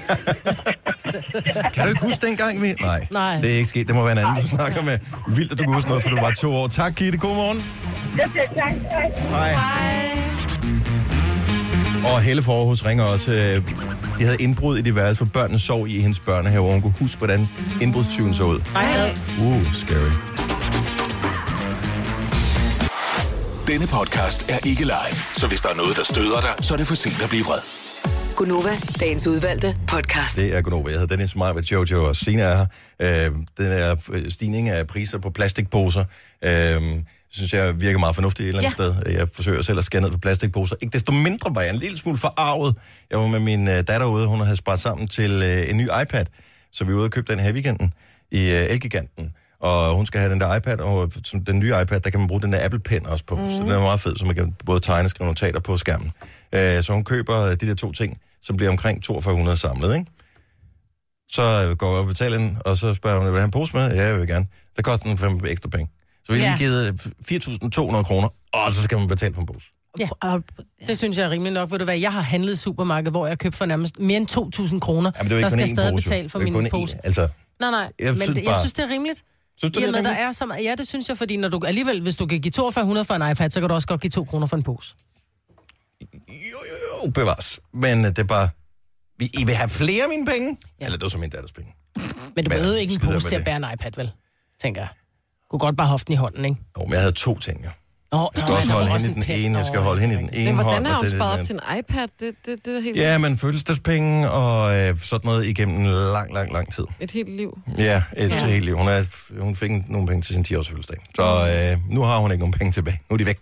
Kan du ikke huske dengang, vi... Nej, Nej, det er ikke sket. Det må være en anden, du snakker med. Vildt, at du kan huske noget, for du var to år. Tak, Gitte. God morgen. Tak. Hej. Hej. Og Helle Forhus ringer også. De havde indbrud i det værelse, for børnene sov i hendes børnehave, og hun kunne huske, hvordan indbrudstyven så ud. Nej. Uh, scary. Denne podcast er ikke live, så hvis der er noget, der støder dig, så er det for sent at blive vred. Gunova, dagens udvalgte podcast. Det er Gunova. Jeg hedder Dennis Meyer med Jojo og Sina er her. Øh, den er stigning af priser på plastikposer. Øh, synes jeg virker meget fornuftigt et eller andet ja. sted. Jeg forsøger selv at skære ned på plastikposer. Ikke desto mindre var jeg en lille smule forarvet. Jeg var med min datter ude, hun havde sparet sammen til en ny iPad, så vi var ude og købe den her weekenden i Elgiganten. Og hun skal have den der iPad, og den nye iPad, der kan man bruge den der Apple Pen også på. Mm. Så den er meget fed, så man kan både tegne og skrive notater på skærmen. Øh, så hun køber de der to ting, som bliver omkring toogfyrre hundrede samlet, ikke? Så går jeg og betaler den, og så spørger hun, vil du have en pose med? Ja, jeg vil gerne. Det koster den fem ekstra penge. Så vi har lige givet fire tusind to hundrede kroner, og så skal man betale for en pose. Ja, det synes jeg er rimelig nok. Ved du hvad, jeg har handlet i supermarked, hvor jeg købte for nærmest mere end to tusind kroner. Jamen, det er jo ikke der skal kun jeg stadig pose. betale for min pose. En, altså, nej, nej, jeg men synes det, bare... jeg synes, det er rimeligt. Synes du, Jamen, det er der er så meget, ja, det synes jeg, fordi når du alligevel, hvis du kan give toogfyrre hundrede for en iPad, så kan du også godt give to kroner for en pose. Jo, jo, jo, bevares. Men det er bare... I vil have flere af mine penge? Ja. Eller det er så min datters penge. Men du behøver ikke en pose til at bære en iPad, vel? Tænker jeg. Du kunne godt bare hoften i hånden, ikke? Jo, men jeg havde to ting, ja. Nå, jeg skal også holde hende i den ene, jeg skal holde hende i den ene hånd. Men hvordan har hun det, sparet det, op til en iPad? Det, det, det er helt ja, men fødselsdagspenge og øh, sådan noget igennem en lang, lang, lang tid. Et helt liv. Ja, et ja. helt liv. Hun, er, hun fik nogle penge til sin ti-års fødselsdag. Så øh, nu har hun ikke nogen penge tilbage. Nu er de væk.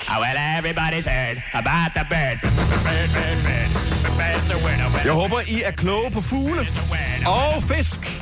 Jeg håber, I er kloge på fugle og fisk.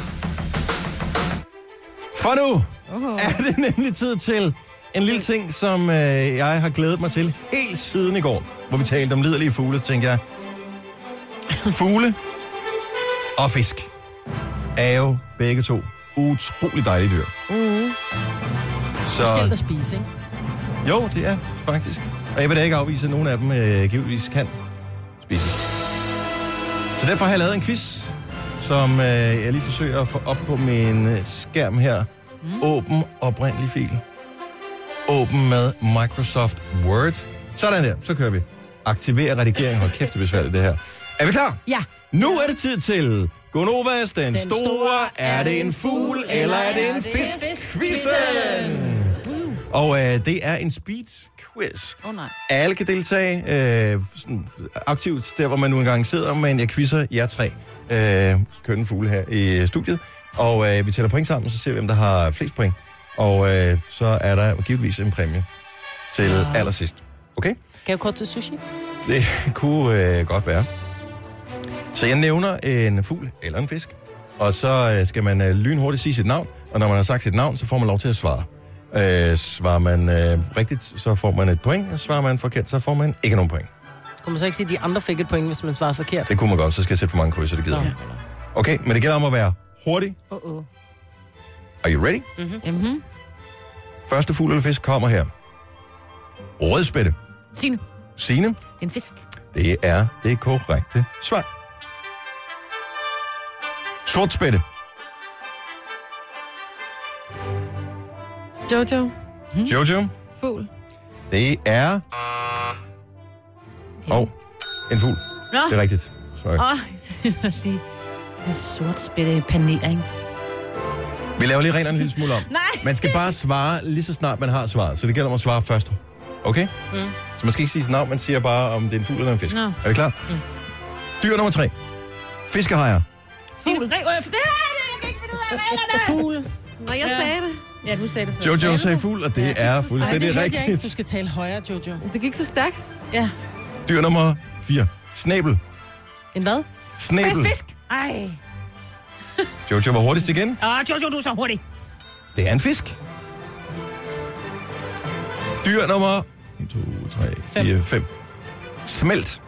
For nu er det nemlig tid til en lille ting, som øh, jeg har glædet mig til helt siden i går, hvor vi talte om liderlige fugle, så tænkte jeg, fugle og fisk er jo begge to utrolig dejlige dyr. Mm. Så selv at spise, ikke? Jo, det er faktisk. Og jeg vil da ikke afvise, at nogle af dem øh, givetvis kan spises. Så derfor har jeg lavet en quiz, som øh, jeg lige forsøger at få op på min skærm her. Mm. Åben oprindelig fil. Åben med Microsoft Word. Sådan der, så kører vi. Aktiver redigering. Hold kæft, det er besværligt det her. Er vi klar? Ja. Nu er det tid til Gonovas, den, den store, store. Er det en fugl, eller er det en fisk? Quizzen! Og øh, det er en speed quiz. Oh, nej. Alle kan deltage øh, sådan, aktivt, der hvor man nu engang sidder, men jeg quizzer jer tre øh, kønne fugle her i studiet. Og øh, vi tæller point sammen, så ser vi, hvem der har flest point. Og øh, så er der givetvis en præmie til ja. allersidst. Okay? Kan jeg kort til sushi? Det kunne øh, godt være. Så jeg nævner en fugl eller en fisk, og så øh, skal man øh, lynhurtigt sige sit navn, og når man har sagt sit navn, så får man lov til at svare. Øh, svarer man øh, rigtigt, så får man et point, og svarer man forkert, så får man ikke nogen point. Kunne man så ikke sige, at de andre fik et point, hvis man svarer forkert? Det kunne man godt, så skal jeg sætte for mange krydser, det gider man. Okay, men det gælder om at være hurtig. Uh-oh. Are you ready? Mm-hmm. Mm-hmm. Første fugl eller fisk kommer her. Rødspætte. Signe. Signe. Det er en fisk. Det er det korrekte svar. Sortspætte. Jojo. Hmm? Jojo. Fugl. Det er... Åh, oh, en fugl. Ja. Det er rigtigt. Sorry. Åh, det er lige en sort spætte panering. Vi laver lige reglerne en lille smule om. Nej. Man skal bare svare lige så snart man har svaret, så det gælder om at svare først. Okay? Mm. Så man skal ikke sige sit navn, man siger bare, om det er en fugl eller en fisk. No. Er vi klar? Mm. Dyr nummer tre. Fiskehajer. Fugl. Det er det, jeg kan ikke finde ud af reglerne. Fugl. Nå, jeg ja. sagde det. Ja, du sagde det først. Jojo sagde, sagde fugl, og det ja, er fuldstændig det rigtigt. Ikke. Du skal tale højere, Jojo. Det gik så stærkt. Ja. Dyr nummer fire. Snæbel. En hvad? Snæbel. Fisk, fisk. Ej. Jojo var hurtigst igen. Åh, Jojo, du er så hurtig. Det er en fisk. Dyr nummer en, to, tre, fire, fem. Smelt.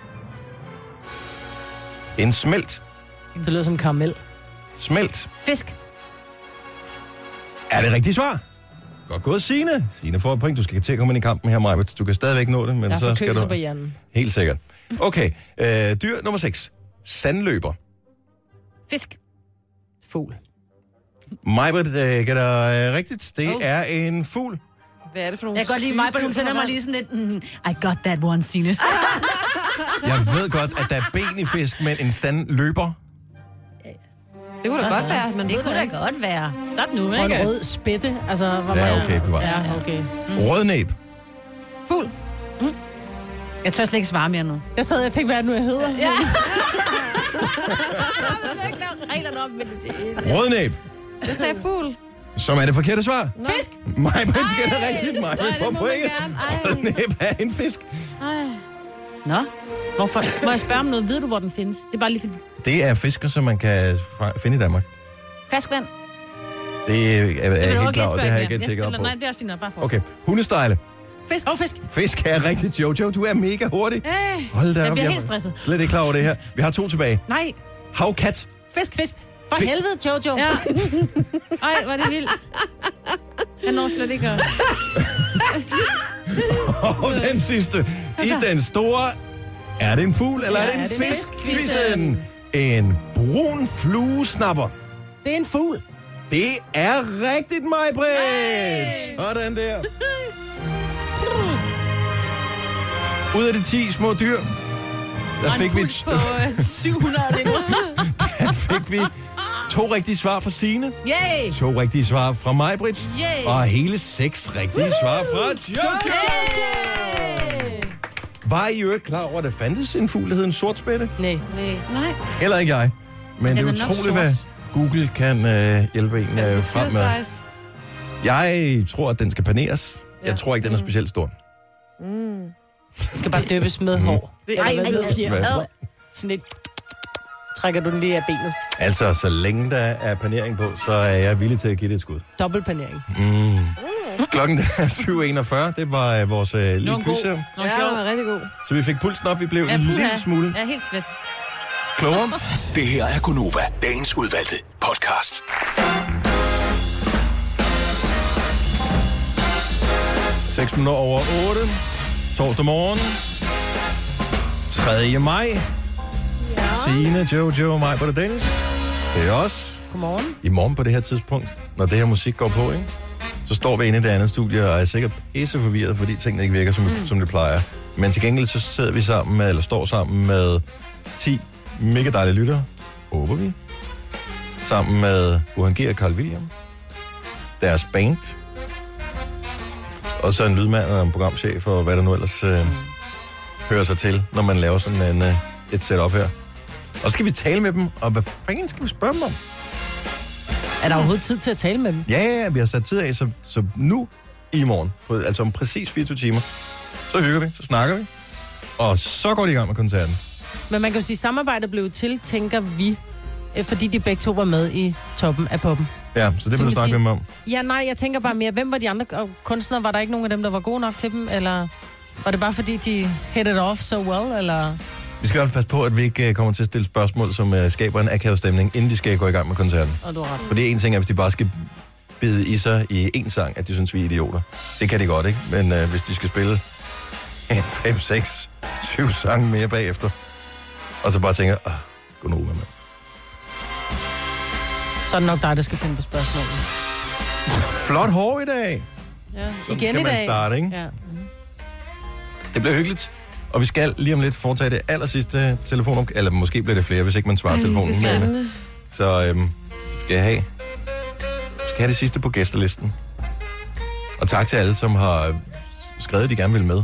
En smelt. Det lyder som en karamel. Smelt. Fisk. Er det rigtigt svar? Godt gået, Signe. Signe får et point. Du skal til at komme ind i kampen her, Maja. Du kan stadigvæk nå det, men jeg så skal du... på hjernen. Helt sikkert. Okay. Øh, dyr nummer seks. Sandløber. Fisk. Fugl. Majbert øh, gætter øh, rigtigt. Det oh. er en fugl. Hvad er det for nogle Jeg kan godt lide mig, hun sender mig lige sådan lidt, mm, I got that one, Signe. Jeg ved godt, at der er ben i fisk, men en sandløber. Det kunne da godt være, men det kunne da godt være. Stop nu, ikke? Og en rød spætte. Altså, hvor ja, man... okay, bevares. Ja, okay. Mm. Rødnæb. Fugl. Mm. Jeg tør slet ikke svare mere nu. Jeg sad og tænkte, hvad er det nu, jeg hedder? Ja. Reglerne om, men det Rødnæb. Jeg sagde fugl. Som er det forkerte svar. Nå. Fisk. Mig, men det er rigtigt. Mig, Nej, får pointet. Rødnæb er en fisk. Ej. Nå. Hvorfor? Må jeg spørge om noget? Ved du, hvor den findes? Det er bare lige fordi... Det er fisker, som man kan finde i Danmark. Ferskvand? Det er, er, er jeg ikke okay, klar over. Det har jeg ikke jeg tjekket op på. Nej, det er også fint. Bare for. Okay. Hundestejle. Fisk. Åh, oh, fisk. Fisk er rigtigt, Jojo. Du er mega hurtig. Hey. Hold da op. Jeg bliver helt stresset. Slet ikke klar over det her. Vi har to tilbage. Nej. Havkat. Fisk, fisk. For Fisk. helvede, Jojo. Ja. Ej, var det vildt. Jeg når slet ikke at... Og den sidste. I den store... Er det en fugl, eller ja, er det en er det fisk? Quizzen. En brun fluesnapper. Det er en fugl. Det er rigtigt, Maj-Brit. Sådan der. Ud af de ti små dyr, der fik vi... på uh, syv hundrede der fik vi to rigtige svar fra Signe. Yay! To rigtige svar fra Maj-Brit. Yay! Og hele seks rigtige svar fra Jojo. Var I jo ikke klar over, at der fandtes en fugl, der hed en sortspætte? Nej. Nej. Heller ikke jeg. Men det er utroligt, hvad Google kan øh, hjælpe en øh, frem med. Jeg tror, at den skal paneres. Jeg tror ikke, den er specielt stor. Mm. Den skal bare døbes med hår. Ej, ej, ej. Sådan lidt... Trækker du den lige af benet. Altså, så længe der er panering på, så er jeg villig til at give det et skud. Dobbeltpanering. Mm. Klokken er syv enogfyrre. Det var uh, vores uh, lille quiz her. Ja, det var rigtig god. Så vi fik pulsen op. Vi blev ja, en lille smule. Jeg er helt svedt. Klogere. Det her er Gonova, dagens udvalgte podcast. seks minutter over otte. Torsdag morgen. tredje maj. Ja. Signe, Jojo og mig på det Dennis. Det er os. Godmorgen. I morgen på det her tidspunkt, når det her musik går på, ikke? Så står vi inde i det andet studie og er sikkert pisse forvirret, fordi tingene ikke virker, som, mm. som det plejer. Men til gengæld så sidder vi sammen med, eller står sammen med ti mega dejlige lyttere. Håber vi. Sammen med Burhan G. og Carl William. Deres band. Og så en lydmand og en programchef og hvad der nu ellers øh, hører sig til, når man laver sådan en, øh, et setup her. Og så skal vi tale med dem, og hvad fanden skal vi spørge dem om? Er der overhovedet tid til at tale med dem? Ja, ja, ja, vi har sat tid af, så, så nu i morgen, på, altså om præcis fireogtyve timer, så hygger vi, så snakker vi, og så går de i gang med koncerten. Men man kan jo sige, at samarbejdet blev til, tænker vi, fordi de begge to var med i toppen af poppen. Ja, så det vil du snakke med dem om. Ja, nej, jeg tænker bare mere, hvem var de andre kunstnere? Var der ikke nogen af dem, der var gode nok til dem? Eller var det bare fordi, de hit it off so well? Eller... Vi skal også passe på, at vi ikke kommer til at stille spørgsmål, som uh, skaber en akavet stemning, inden de skal gå i gang med koncerten. Og du har ret. Fordi en ting er, hvis de bare skal bide i sig i en sang, at de synes, vi er idioter. Det kan de godt, ikke? Men uh, hvis de skal spille en, fem, seks, syv sange mere bagefter, og så bare tænker, ah, gå nu med mig. Så er det nok dig, der skal finde på spørgsmålet. Flot hår i dag. Ja, sådan igen kan i man dag. starte, ikke? Ja. Det bliver hyggeligt. Og vi skal lige om lidt foretage det aller sidste telefon, eller måske bliver det flere, hvis ikke man svarer Ej, telefonen. Det med. Så øhm, skal jeg have, skal skal have det sidste på gæstelisten. Og tak til alle, som har skrevet, at de gerne vil med.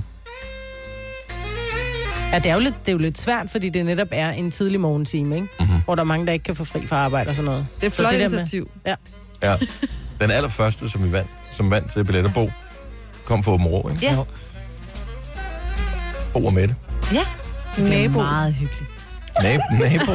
Ja, det er, jo lidt, det er jo lidt svært, fordi det netop er en tidlig morgentime, ikke? Mm-hmm. Hvor der er mange, der ikke kan få fri fra arbejde og sådan noget. Det er et flot initiativ. Ja. Ja. Den allerførste, som vi vandt, som vandt til Billetterbo, kom fra Åben Rå, ikke? Ja. Bo og Mette. Ja. Det er Nabo. meget hyggeligt. Nab- nabo.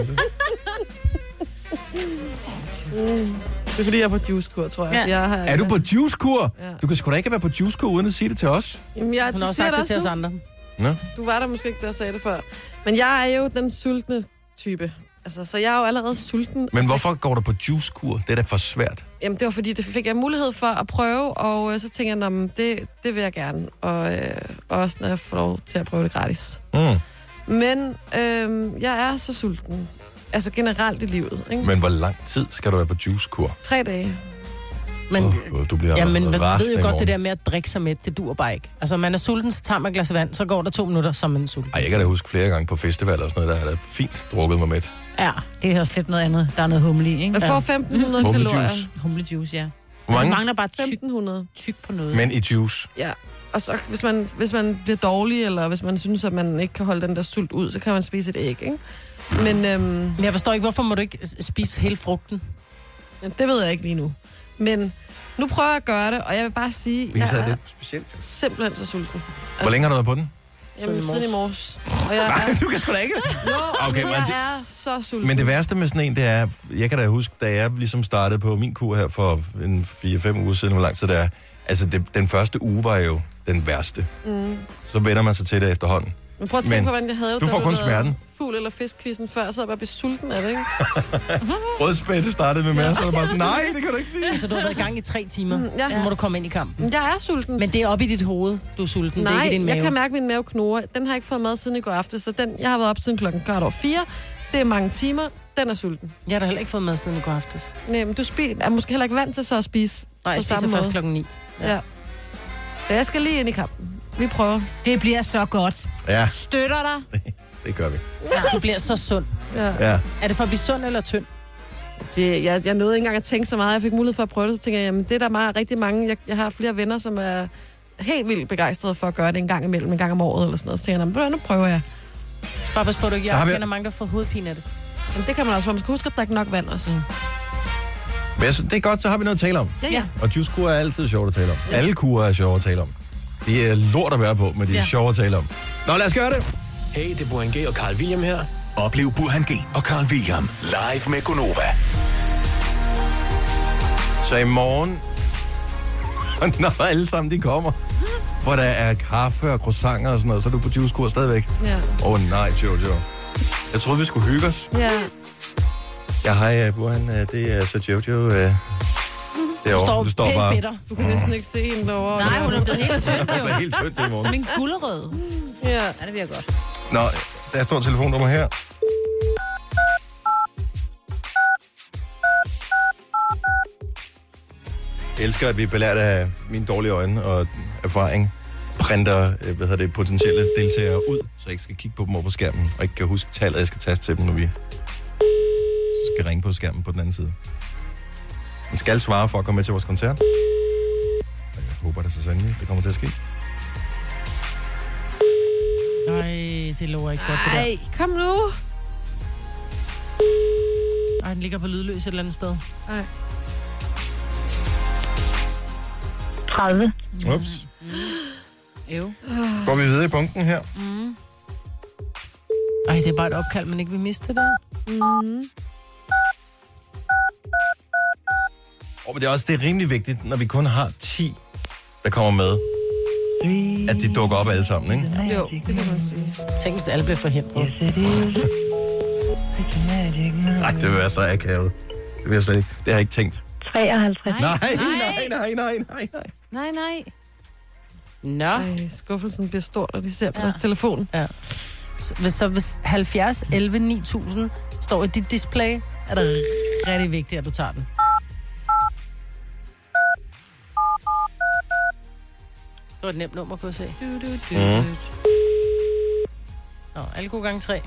Mm. Det er fordi, jeg er på juicekur, tror jeg. Ja. Så jeg har, Er du på juicekur? Ja. Du kan sgu da ikke være på juicekur, uden at sige det til os. Jamen, jeg, Hun har også sagt det til os andre. Nå? Du var der måske ikke, da jeg sagde det før. Men jeg er jo den sultne type. Altså, så jeg er jo allerede sulten. Men altså, hvorfor går du på juicekur? Det er da for svært. Jamen, det var fordi, det fik jeg mulighed for at prøve, og øh, så tænker jeg, "Nå, men det, det vil jeg gerne. Og øh, også når jeg får lov til at prøve det gratis. Mm. Men øh, jeg er så sulten. Altså generelt i livet, ikke? Men hvor lang tid skal du være på juicekur? Tre dage. Men, uh, du bliver ja, men man rasende ved jo i godt, morgen. det der med at drikke sig med, det dur bare ikke. Altså, man er sulten, så tager man et glas vand, så går der to minutter, så er man sulten. Ej, jeg kan da huske flere gange på festivaler og sådan noget, der er da fint drukket mig med. Ja, det er også lidt noget andet. Der er noget humle i, ikke? Man får femten hundrede kalorier. Humlejuice. Humlejuice, ja. Hvor mange? Man mangler bare tyk, femten hundrede. tyk på noget. Men i juice. Ja. Og så hvis man, hvis man bliver dårlig, eller hvis man synes, at man ikke kan holde den der sult ud, så kan man spise et æg, ikke? Men, øhm, Men jeg forstår ikke, hvorfor må du ikke spise hele frugten? det ved jeg ikke lige nu. Men nu prøver jeg at gøre det, og jeg vil bare sige, Viser jeg er er det specielt? simpelthen så sulten. Hvor længe har du været på den? Jamen, siden i morges. Og jeg Nej, er, du kan sgu da ikke. jo, Okay, okay, men jeg det- er så sulten. Men det værste med sådan en, det er, jeg kan da huske, da jeg ligesom startede på min kur her for en fire fem uger siden, hvor lang tid det er, altså det, den første uge var jo den værste. Mm. Så vender man sig til det efterhånden. Men prøv at tænke Men på, hvordan jeg havde det. du da får kun lavede smerten. Fugl- eller fiskquizzen før, jeg sad bare og blev sulten af det, ikke? Rødspætte startede med mig, så er det bare sådan, nej, det kan du ikke sige. Altså, du har været i gang i tre timer. Mm, ja. Nu må du komme ind i kampen. Men jeg er sulten. Men det er oppe i dit hoved, du er sulten. Nej, det er ikke i din mave. jeg kan mærke, at min mave knurrer. Den har jeg ikke fået mad siden i går aftes, så den, jeg har været op siden klokken kvart over fire. Det er mange timer. Den er sulten. Jeg har da heller ikke fået mad siden i går aftes. Nej, men du spi- er måske heller ikke vant til så at spise. Nej, jeg på spiser samme først måde. klokken ni. Ja. ja. Jeg skal lige ind i kampen. Vi prøver. Det bliver så godt. Ja, Støtter dig. det gør vi. Ja. Du bliver så sund. Ja. Ja. Er det for at blive sund eller tynd? Det, jeg, jeg nåede ikke engang at tænke så meget. Jeg fik mulighed for at prøve det, så tænker jeg, jamen det er der meget, rigtig mange. Jeg, jeg har flere venner, som er helt vildt begejstrede for at gøre det en gang imellem, en gang om året eller sådan noget. Så tænker jeg, jamen, nu prøver jeg. Så bare pas på, at du ikke Så har jeg vi- kender mange, der får hovedpine af det. Men det kan man også, for man skal huske at drikke nok vand også. Mm. Men jeg synes, det er godt, så har vi noget at tale om. Ja, ja. Og juicekur er altid sjovt at tale om. Ja. Alle kurer er sjove at tale om. Det er lort at være på, men de er Ja. sjove at tale om. Nå, lad os gøre det. Hey, det er Burhan G og Carl William her. Oplev Burhan G og Carl William live med Gonova. Så i morgen, når alle sammen de kommer, hvor der er kaffe og croissanter og sådan noget, så er du på juicekur stadigvæk. Ja. Åh oh, nej, Jojo. Jeg troede, vi skulle hygge os. Ja. Ja, hej, Burhan. øh, Det er så Jojo. øh, Derovre. Du står pænt bare bitter. Du kan næsten ikke se hende derovre. Nej, hun er blevet helt tynd, jo. er helt tynd til i morgen. Som en gulerød. Ja. Ja, det bliver godt. Nå, der står et telefonnummer her. Jeg elsker, at vi belært af mine dårlige øjne og erfaring printer øh, hvad hedder det, potentielle deltagere ud, så jeg ikke skal kigge på dem over på skærmen, og ikke kan huske tallet, jeg skal taste til dem, når vi skal ringe på skærmen på den anden side. Man skal svare for at komme med til vores koncert. Jeg håber det så sandelig, det kommer til at ske. Nej, det lover ikke godt, det der. Ej, kom nu. Ej, den ligger på lydløs et eller andet sted. Ej. tredive. Ups. Jo. Går vi videre i punkten her? Mm. Ej, det er bare et opkald, man ikke vil miste det der. Mm. Oh, men det er også det er rimelig vigtigt, når vi kun har ti, der kommer med, at de dukker op alle sammen, ikke? Jo, det kan man sige. Tænk, hvis alle bliver forhindret. Nej, det vil være så akavet. Det vil jeg slet ikke. Det har jeg ikke tænkt. treoghalvtreds. Nej, Nej. nej, nej, nej, nej, nej. Nej, nej. Nå. Ej, skuffelsen bliver stor, når de ser på Ja. deres telefon. Ja. Så hvis, så hvis halvfjerds elleve ni tusind står i dit display, er det rigtig vigtigt, at du tager den. Det var et nemt nummer, kunne jeg se. Du, du, du, Mm. du. Nå, alle gode gange tre.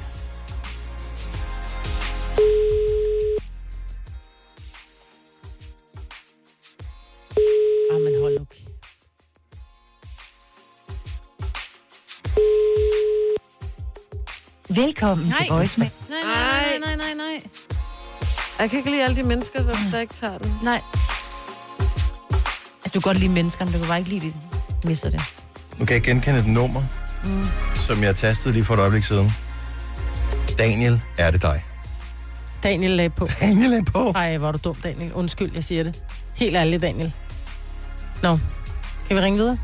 Velkommen Nej. til voicemail. Nej, nej, nej, nej, nej. Jeg kan ikke lide alle de mennesker, der, der ikke tager den. Nej. Altså, du kan godt lide menneskerne, du kan bare ikke lide, de mister det. Nu kan jeg genkende et nummer, Mm. som jeg tastede lige for et øjeblik siden. Daniel, er det dig? Daniel lagde på. Daniel lagde på? Ej, hvor er du dum, Daniel. Undskyld, jeg siger det. Helt ærligt, Daniel. Nå, kan vi ringe videre?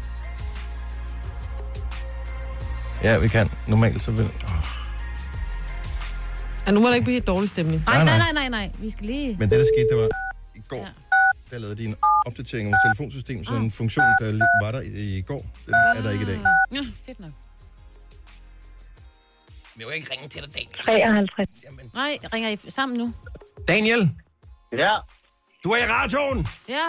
Ja, vi kan. Normalt så vil... Oh. Ja, nu må der ikke blive et dårlig stemning. Nej, nej, nej, nej, nej. Vi skal lige... Men det, der skete, det var i går. Ja. Der lavede de en opdatering af vores telefonsystem, så en funktion, der var der i, i går, den er der ikke i dag. Ja, fedt nok. Men jeg vil ikke ringe til dig, Daniel. treoghalvtreds. Jamen. Nej, ringer I sammen nu? Daniel! Ja. Du er i radioen! Ja.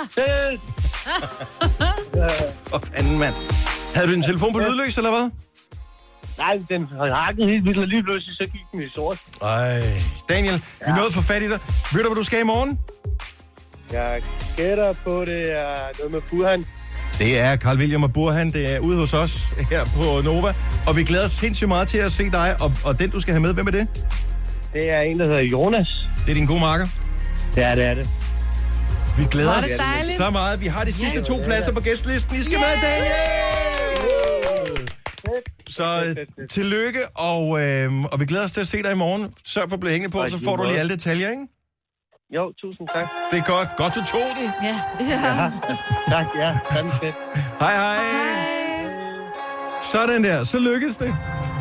Hvor fanden, mand. Havde du din telefon på lydløs, eller hvad? Nej, den har hakket helt vildt, og lige pludselig så gik den i sort. Ej, Daniel, ja. Vi nåede at få fat i dig. Ved du, hvad du skal i morgen? Jeg gætter på, det er noget med Burhan. Det er Carl William og Burhan, det er ude hos os her på Nova. Og vi glæder os sindssygt meget til at se dig, og, og den, du skal have med, hvem er det? Det er en, der hedder Jonas. Det er din gode marker? Ja, det er det. Vi glæder os dejligt. så meget. Vi har de sidste to pladser på gæstlisten. I skal yeah. med, Daniel! Så øh, tillykke, og, øh, og vi glæder os til at se dig i morgen. Sørg for at blive hængende på, så får du lige alle detaljer, ikke? Jo, tusind tak. Det er godt. Godt, du tog den. Ja. Ja. Tak, ja. Fanden fedt. Hej, hej. Hej. Sådan der. Så lykkedes det.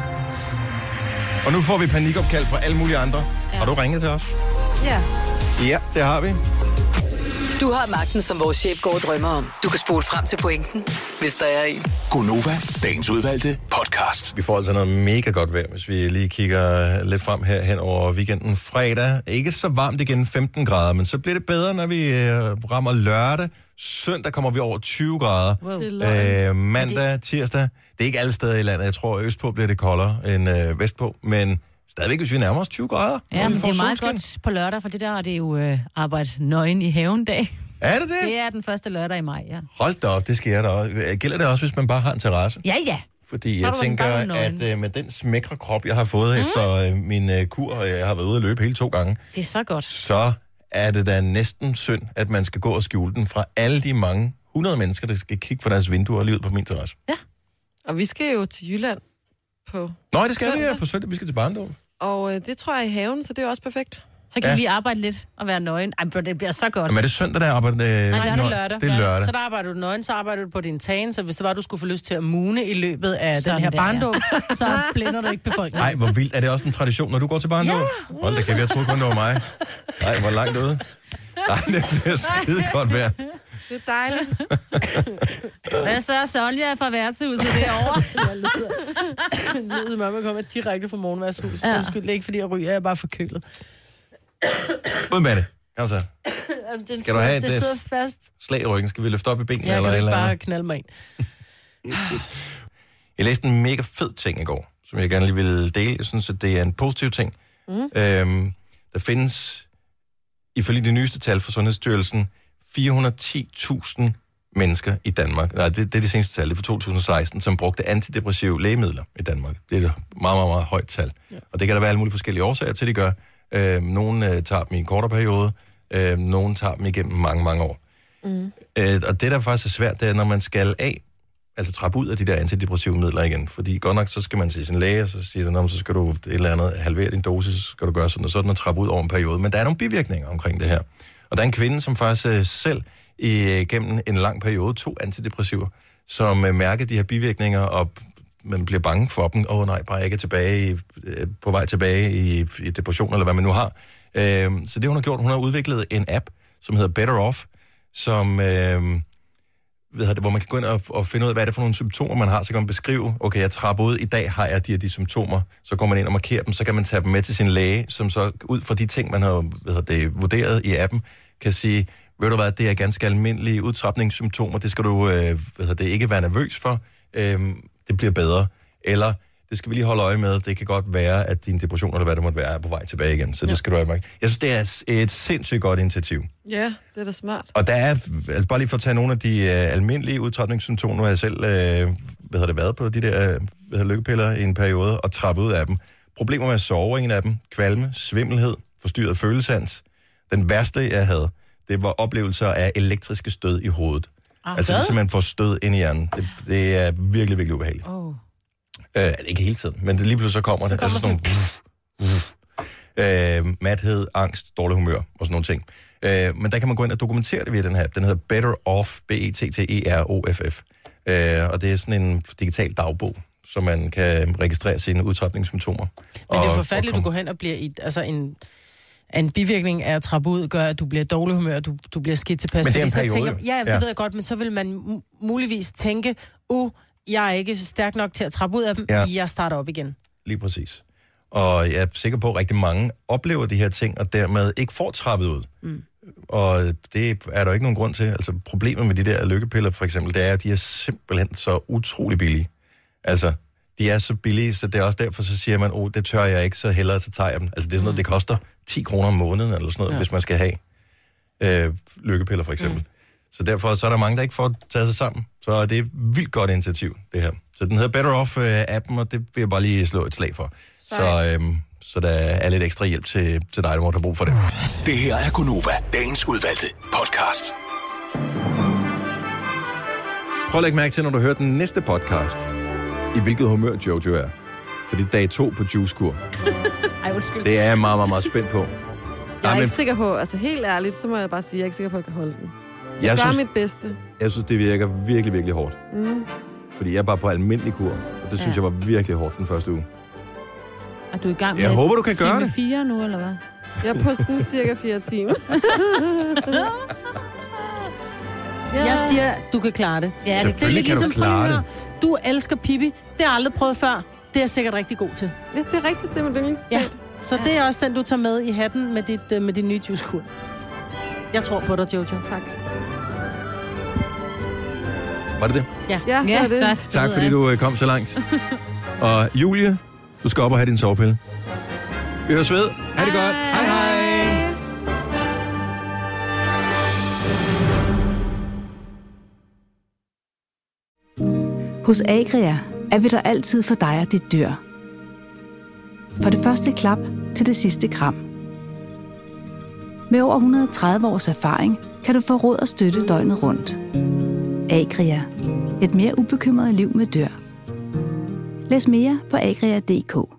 Og nu får vi panikopkald fra alle mulige andre. Ja. Har du ringet til os? Ja. Ja, det har vi. Du har magten, som vores chef går og drømmer om. Du kan spole frem til pointen, hvis der er en. Gonova, dagens udvalgte podcast. Vi får altså noget mega godt vejr, hvis vi lige kigger lidt frem her hen over weekenden. Fredag, ikke så varmt igen, femten grader, men så bliver det bedre, når vi øh, rammer lørdag. Søndag kommer vi over tyve grader. Wow. Øh, mandag, tirsdag. Det er ikke alle steder i landet. Jeg tror, østpå bliver det koldere end øh, vestpå, men stadigvæk, hvis vi nærmer os tyve grader. Ja, men det er meget godt på lørdag, for det der, og det er jo øh, arbejdsnøgen i haven dag. Er det det? Det er den første lørdag i maj, ja. Hold da op, det sker der også. Gælder det også, hvis man bare har en terrasse? Ja, ja. Fordi jeg tænker, at øh, med den smækre krop, jeg har fået mm. efter øh, min øh, kur, og jeg har været ude at løbe hele to gange. Det er så godt. Så er det da næsten synd, at man skal gå og skjule den fra alle de mange hundrede mennesker, der skal kigge på deres vinduer lige ud på min terrasse. Ja. Og vi skal jo til Jylland på Nå, det skal søndag. vi ja, på søndag. Vi skal til Barndom. Og øh, det tror jeg i haven, så det er også perfekt. Så kan ja. vi lige arbejde lidt og være nøgen. Ej, bro, det bliver så godt. Men er det søndag, der arbejder? Øh, Nej, det er lørdag. Det er lørdag. Så der arbejder du nøgen, så arbejder du på din tagen, så hvis det var, du skulle få lyst til at mune i løbet af Sådan den her der, barndom, ja. så blænder du ikke befolkningen. Nej, hvor vildt. Er det også en tradition, når du går til Barndom? Ja. Hold da, kan vi have troet kun, det var mig. Nej, hvor langt ude. Nej, det bliver skide godt vejr. Det er dejligt. Hvad så, Sonja fra værtshuset derovre? Lydet med, at man kommer direkte fra morgenværtshuset. Ja. Undskyld, det er ikke, fordi jeg ryger, jeg er bare forkølet. Ud med det. Kom så. Jamen, den Skal du have et det sidder fast. slag i ryggen? Skal vi løfte op i benene? Jeg eller kan eller ikke bare andet? knalde mig ind. Jeg læste en mega fed ting i går, som jeg gerne lige vil dele. Jeg synes, at det er en positiv ting. Mm. Øhm, der findes, ifølge de nyeste tal fra Sundhedsstyrelsen, fire hundrede og ti tusind mennesker i Danmark. Nej, det, det er det seneste tal, det er fra to tusind og seksten, som brugte antidepressive lægemidler i Danmark. Det er et meget, meget, meget højt tal. Ja. Og det kan der være alle mulige forskellige årsager til, det gør. Øhm, nogle øh, tager dem i en kortere periode, øhm, nogle tager dem igennem mange, mange år. Mm. Øh, og det, der faktisk er svært, det er, når man skal af, altså trappe ud af de der antidepressive midler igen. Fordi godt nok, så skal man til sin læge, og så siger den, så skal du et eller andet halvere din dosis, så skal du gøre sådan og sådan, og trappe ud over en periode. Men der er nogle bivirkninger omkring det her. Og der er en kvinde, som faktisk øh, selv igennem en lang periode tog antidepressiver, som øh, mærker de her bivirkninger, og man bliver bange for dem. Åh oh, nej, bare ikke tilbage i, øh, på vej tilbage i, i depression, eller hvad man nu har. Øh, så det hun har gjort, hun har udviklet en app, som hedder Better Off, som, øh, ved jeg, hvor man kan gå ind og, og finde ud af, hvad er det for nogle symptomer, man har. Så kan man beskrive, okay, jeg trapper ud, i dag har jeg de her de symptomer. Så går man ind og markerer dem, så kan man tage dem med til sin læge, som så ud fra de ting, man har hvad det, vurderet i appen, kan sige, ved du hvad, det er ganske almindelige udtrapningssymptomer, det skal du øh, hvad det, ikke være nervøs for, øh, det bliver bedre. Eller, det skal vi lige holde øje med, det kan godt være, at din depression, eller hvad det måtte være, er på vej tilbage igen. Så ja. Det skal du have mærke. Jeg synes, det er et sindssygt godt initiativ. Ja, det er da smart. Og der er, altså bare lige for at tage nogle af de øh, almindelige udtrapningssymptomer, nu har jeg selv øh, hvad har det været på de der øh, lykkepiller i en periode, og trappet ud af dem. problemer med at sove, en af dem. Kvalme, svimmelhed, forstyrret følesans. Den værste, jeg havde, det var oplevelser af elektriske stød i hovedet. Ah, altså, det simpelthen får stød ind i hjernen. Det, det er virkelig, virkelig ubehageligt. Oh. Øh, ikke hele tiden, men det lige pludselig så kommer så det. Kommer altså sådan nogle... Øh, mathed, angst, dårlig humør og sådan nogle ting. Øh, men der kan man gå ind og dokumentere det via den her. Den hedder Better Off, B E T T E R O F F. Øh, og det er sådan en digital dagbog, så man kan registrere sine udtrapningssymptomer. Men det er forfærdeligt, at du går hen og bliver i, altså en, en bivirkning af at trappe ud, gør, at du bliver dårlig humør, du, du bliver skidt tilpas. Men det er en periode. Tænker, ja, det ja. ved jeg godt, men så vil man muligvis tænke, uh, jeg er ikke stærk nok til at trappe ud af dem, ja. jeg starter op igen. Lige præcis. Og jeg er sikker på, at rigtig mange oplever de her ting, og dermed ikke får trappet ud. Mm. Og det er der ikke nogen grund til. Altså problemet med de der lykkepiller, for eksempel, det er, at de er simpelthen så utrolig billige. Altså, de er så billige, så det er også derfor, så siger man, åh, oh, det tør jeg ikke, så hellere så tager jeg dem. Altså, det er sådan noget, mm. det koster ti kroner om måneden, eller sådan noget, ja. hvis man skal have øh, lykkepiller, for eksempel. Mm. Så derfor så er der mange, der ikke får taget sig sammen. Så det er et vildt godt initiativ, det her. Så den hedder Better Off-appen, og det vil jeg bare lige slå et slag for. Så, øhm, så der er lidt ekstra hjælp til, til dig, der måtte have brug for det. Det her er Gonova, dagens udvalgte podcast. Prøv at lægge mærke til, når du hører den næste podcast, i hvilket humør Jojo er. Fordi dag to på juicekur. Ej, undskyld. Det er jeg meget, meget, meget spændt på. Jeg er Nej, men... ikke sikker på, altså helt ærligt, så må jeg bare sige, at jeg er ikke sikker på, at jeg kan holde den. Jeg, jeg gør synes, mit bedste. Jeg synes, det virker virkelig, virkelig hårdt. Mm. Fordi jeg er bare på almindelig kur, og det synes ja. jeg var virkelig hårdt den første uge. Er du i gang med jeg håber, du kan gøre det. fire nu, eller hvad? Jeg er på sådan cirka fire timer. ja. Jeg siger, du kan klare det. Ja, det, det er ligesom, kan du klare det. Du elsker Pippi. Det har jeg aldrig prøvet før. Det er jeg sikkert rigtig god til. Ja, det er rigtigt. Det er med det ja. Så ja. det er også den, du tager med i hatten med, dit, med din nye juicekur. Jeg tror på dig, Jojo. Tak. Var det det? Ja, ja det ja, var det. Tak, tak fordi du kom så langt. Og Julie, du skal op og have din sovepille. Vi høres ved. Ha' det godt. Hej hej. Hos Agria er vi der altid for dig og dit dyr. Fra det første klap til det sidste kram. Med over et hundrede og tredive års erfaring kan du få råd og støtte døgnet rundt. Agria. Et mere ubekymret liv med dyr. Læs mere på agria punktum d k.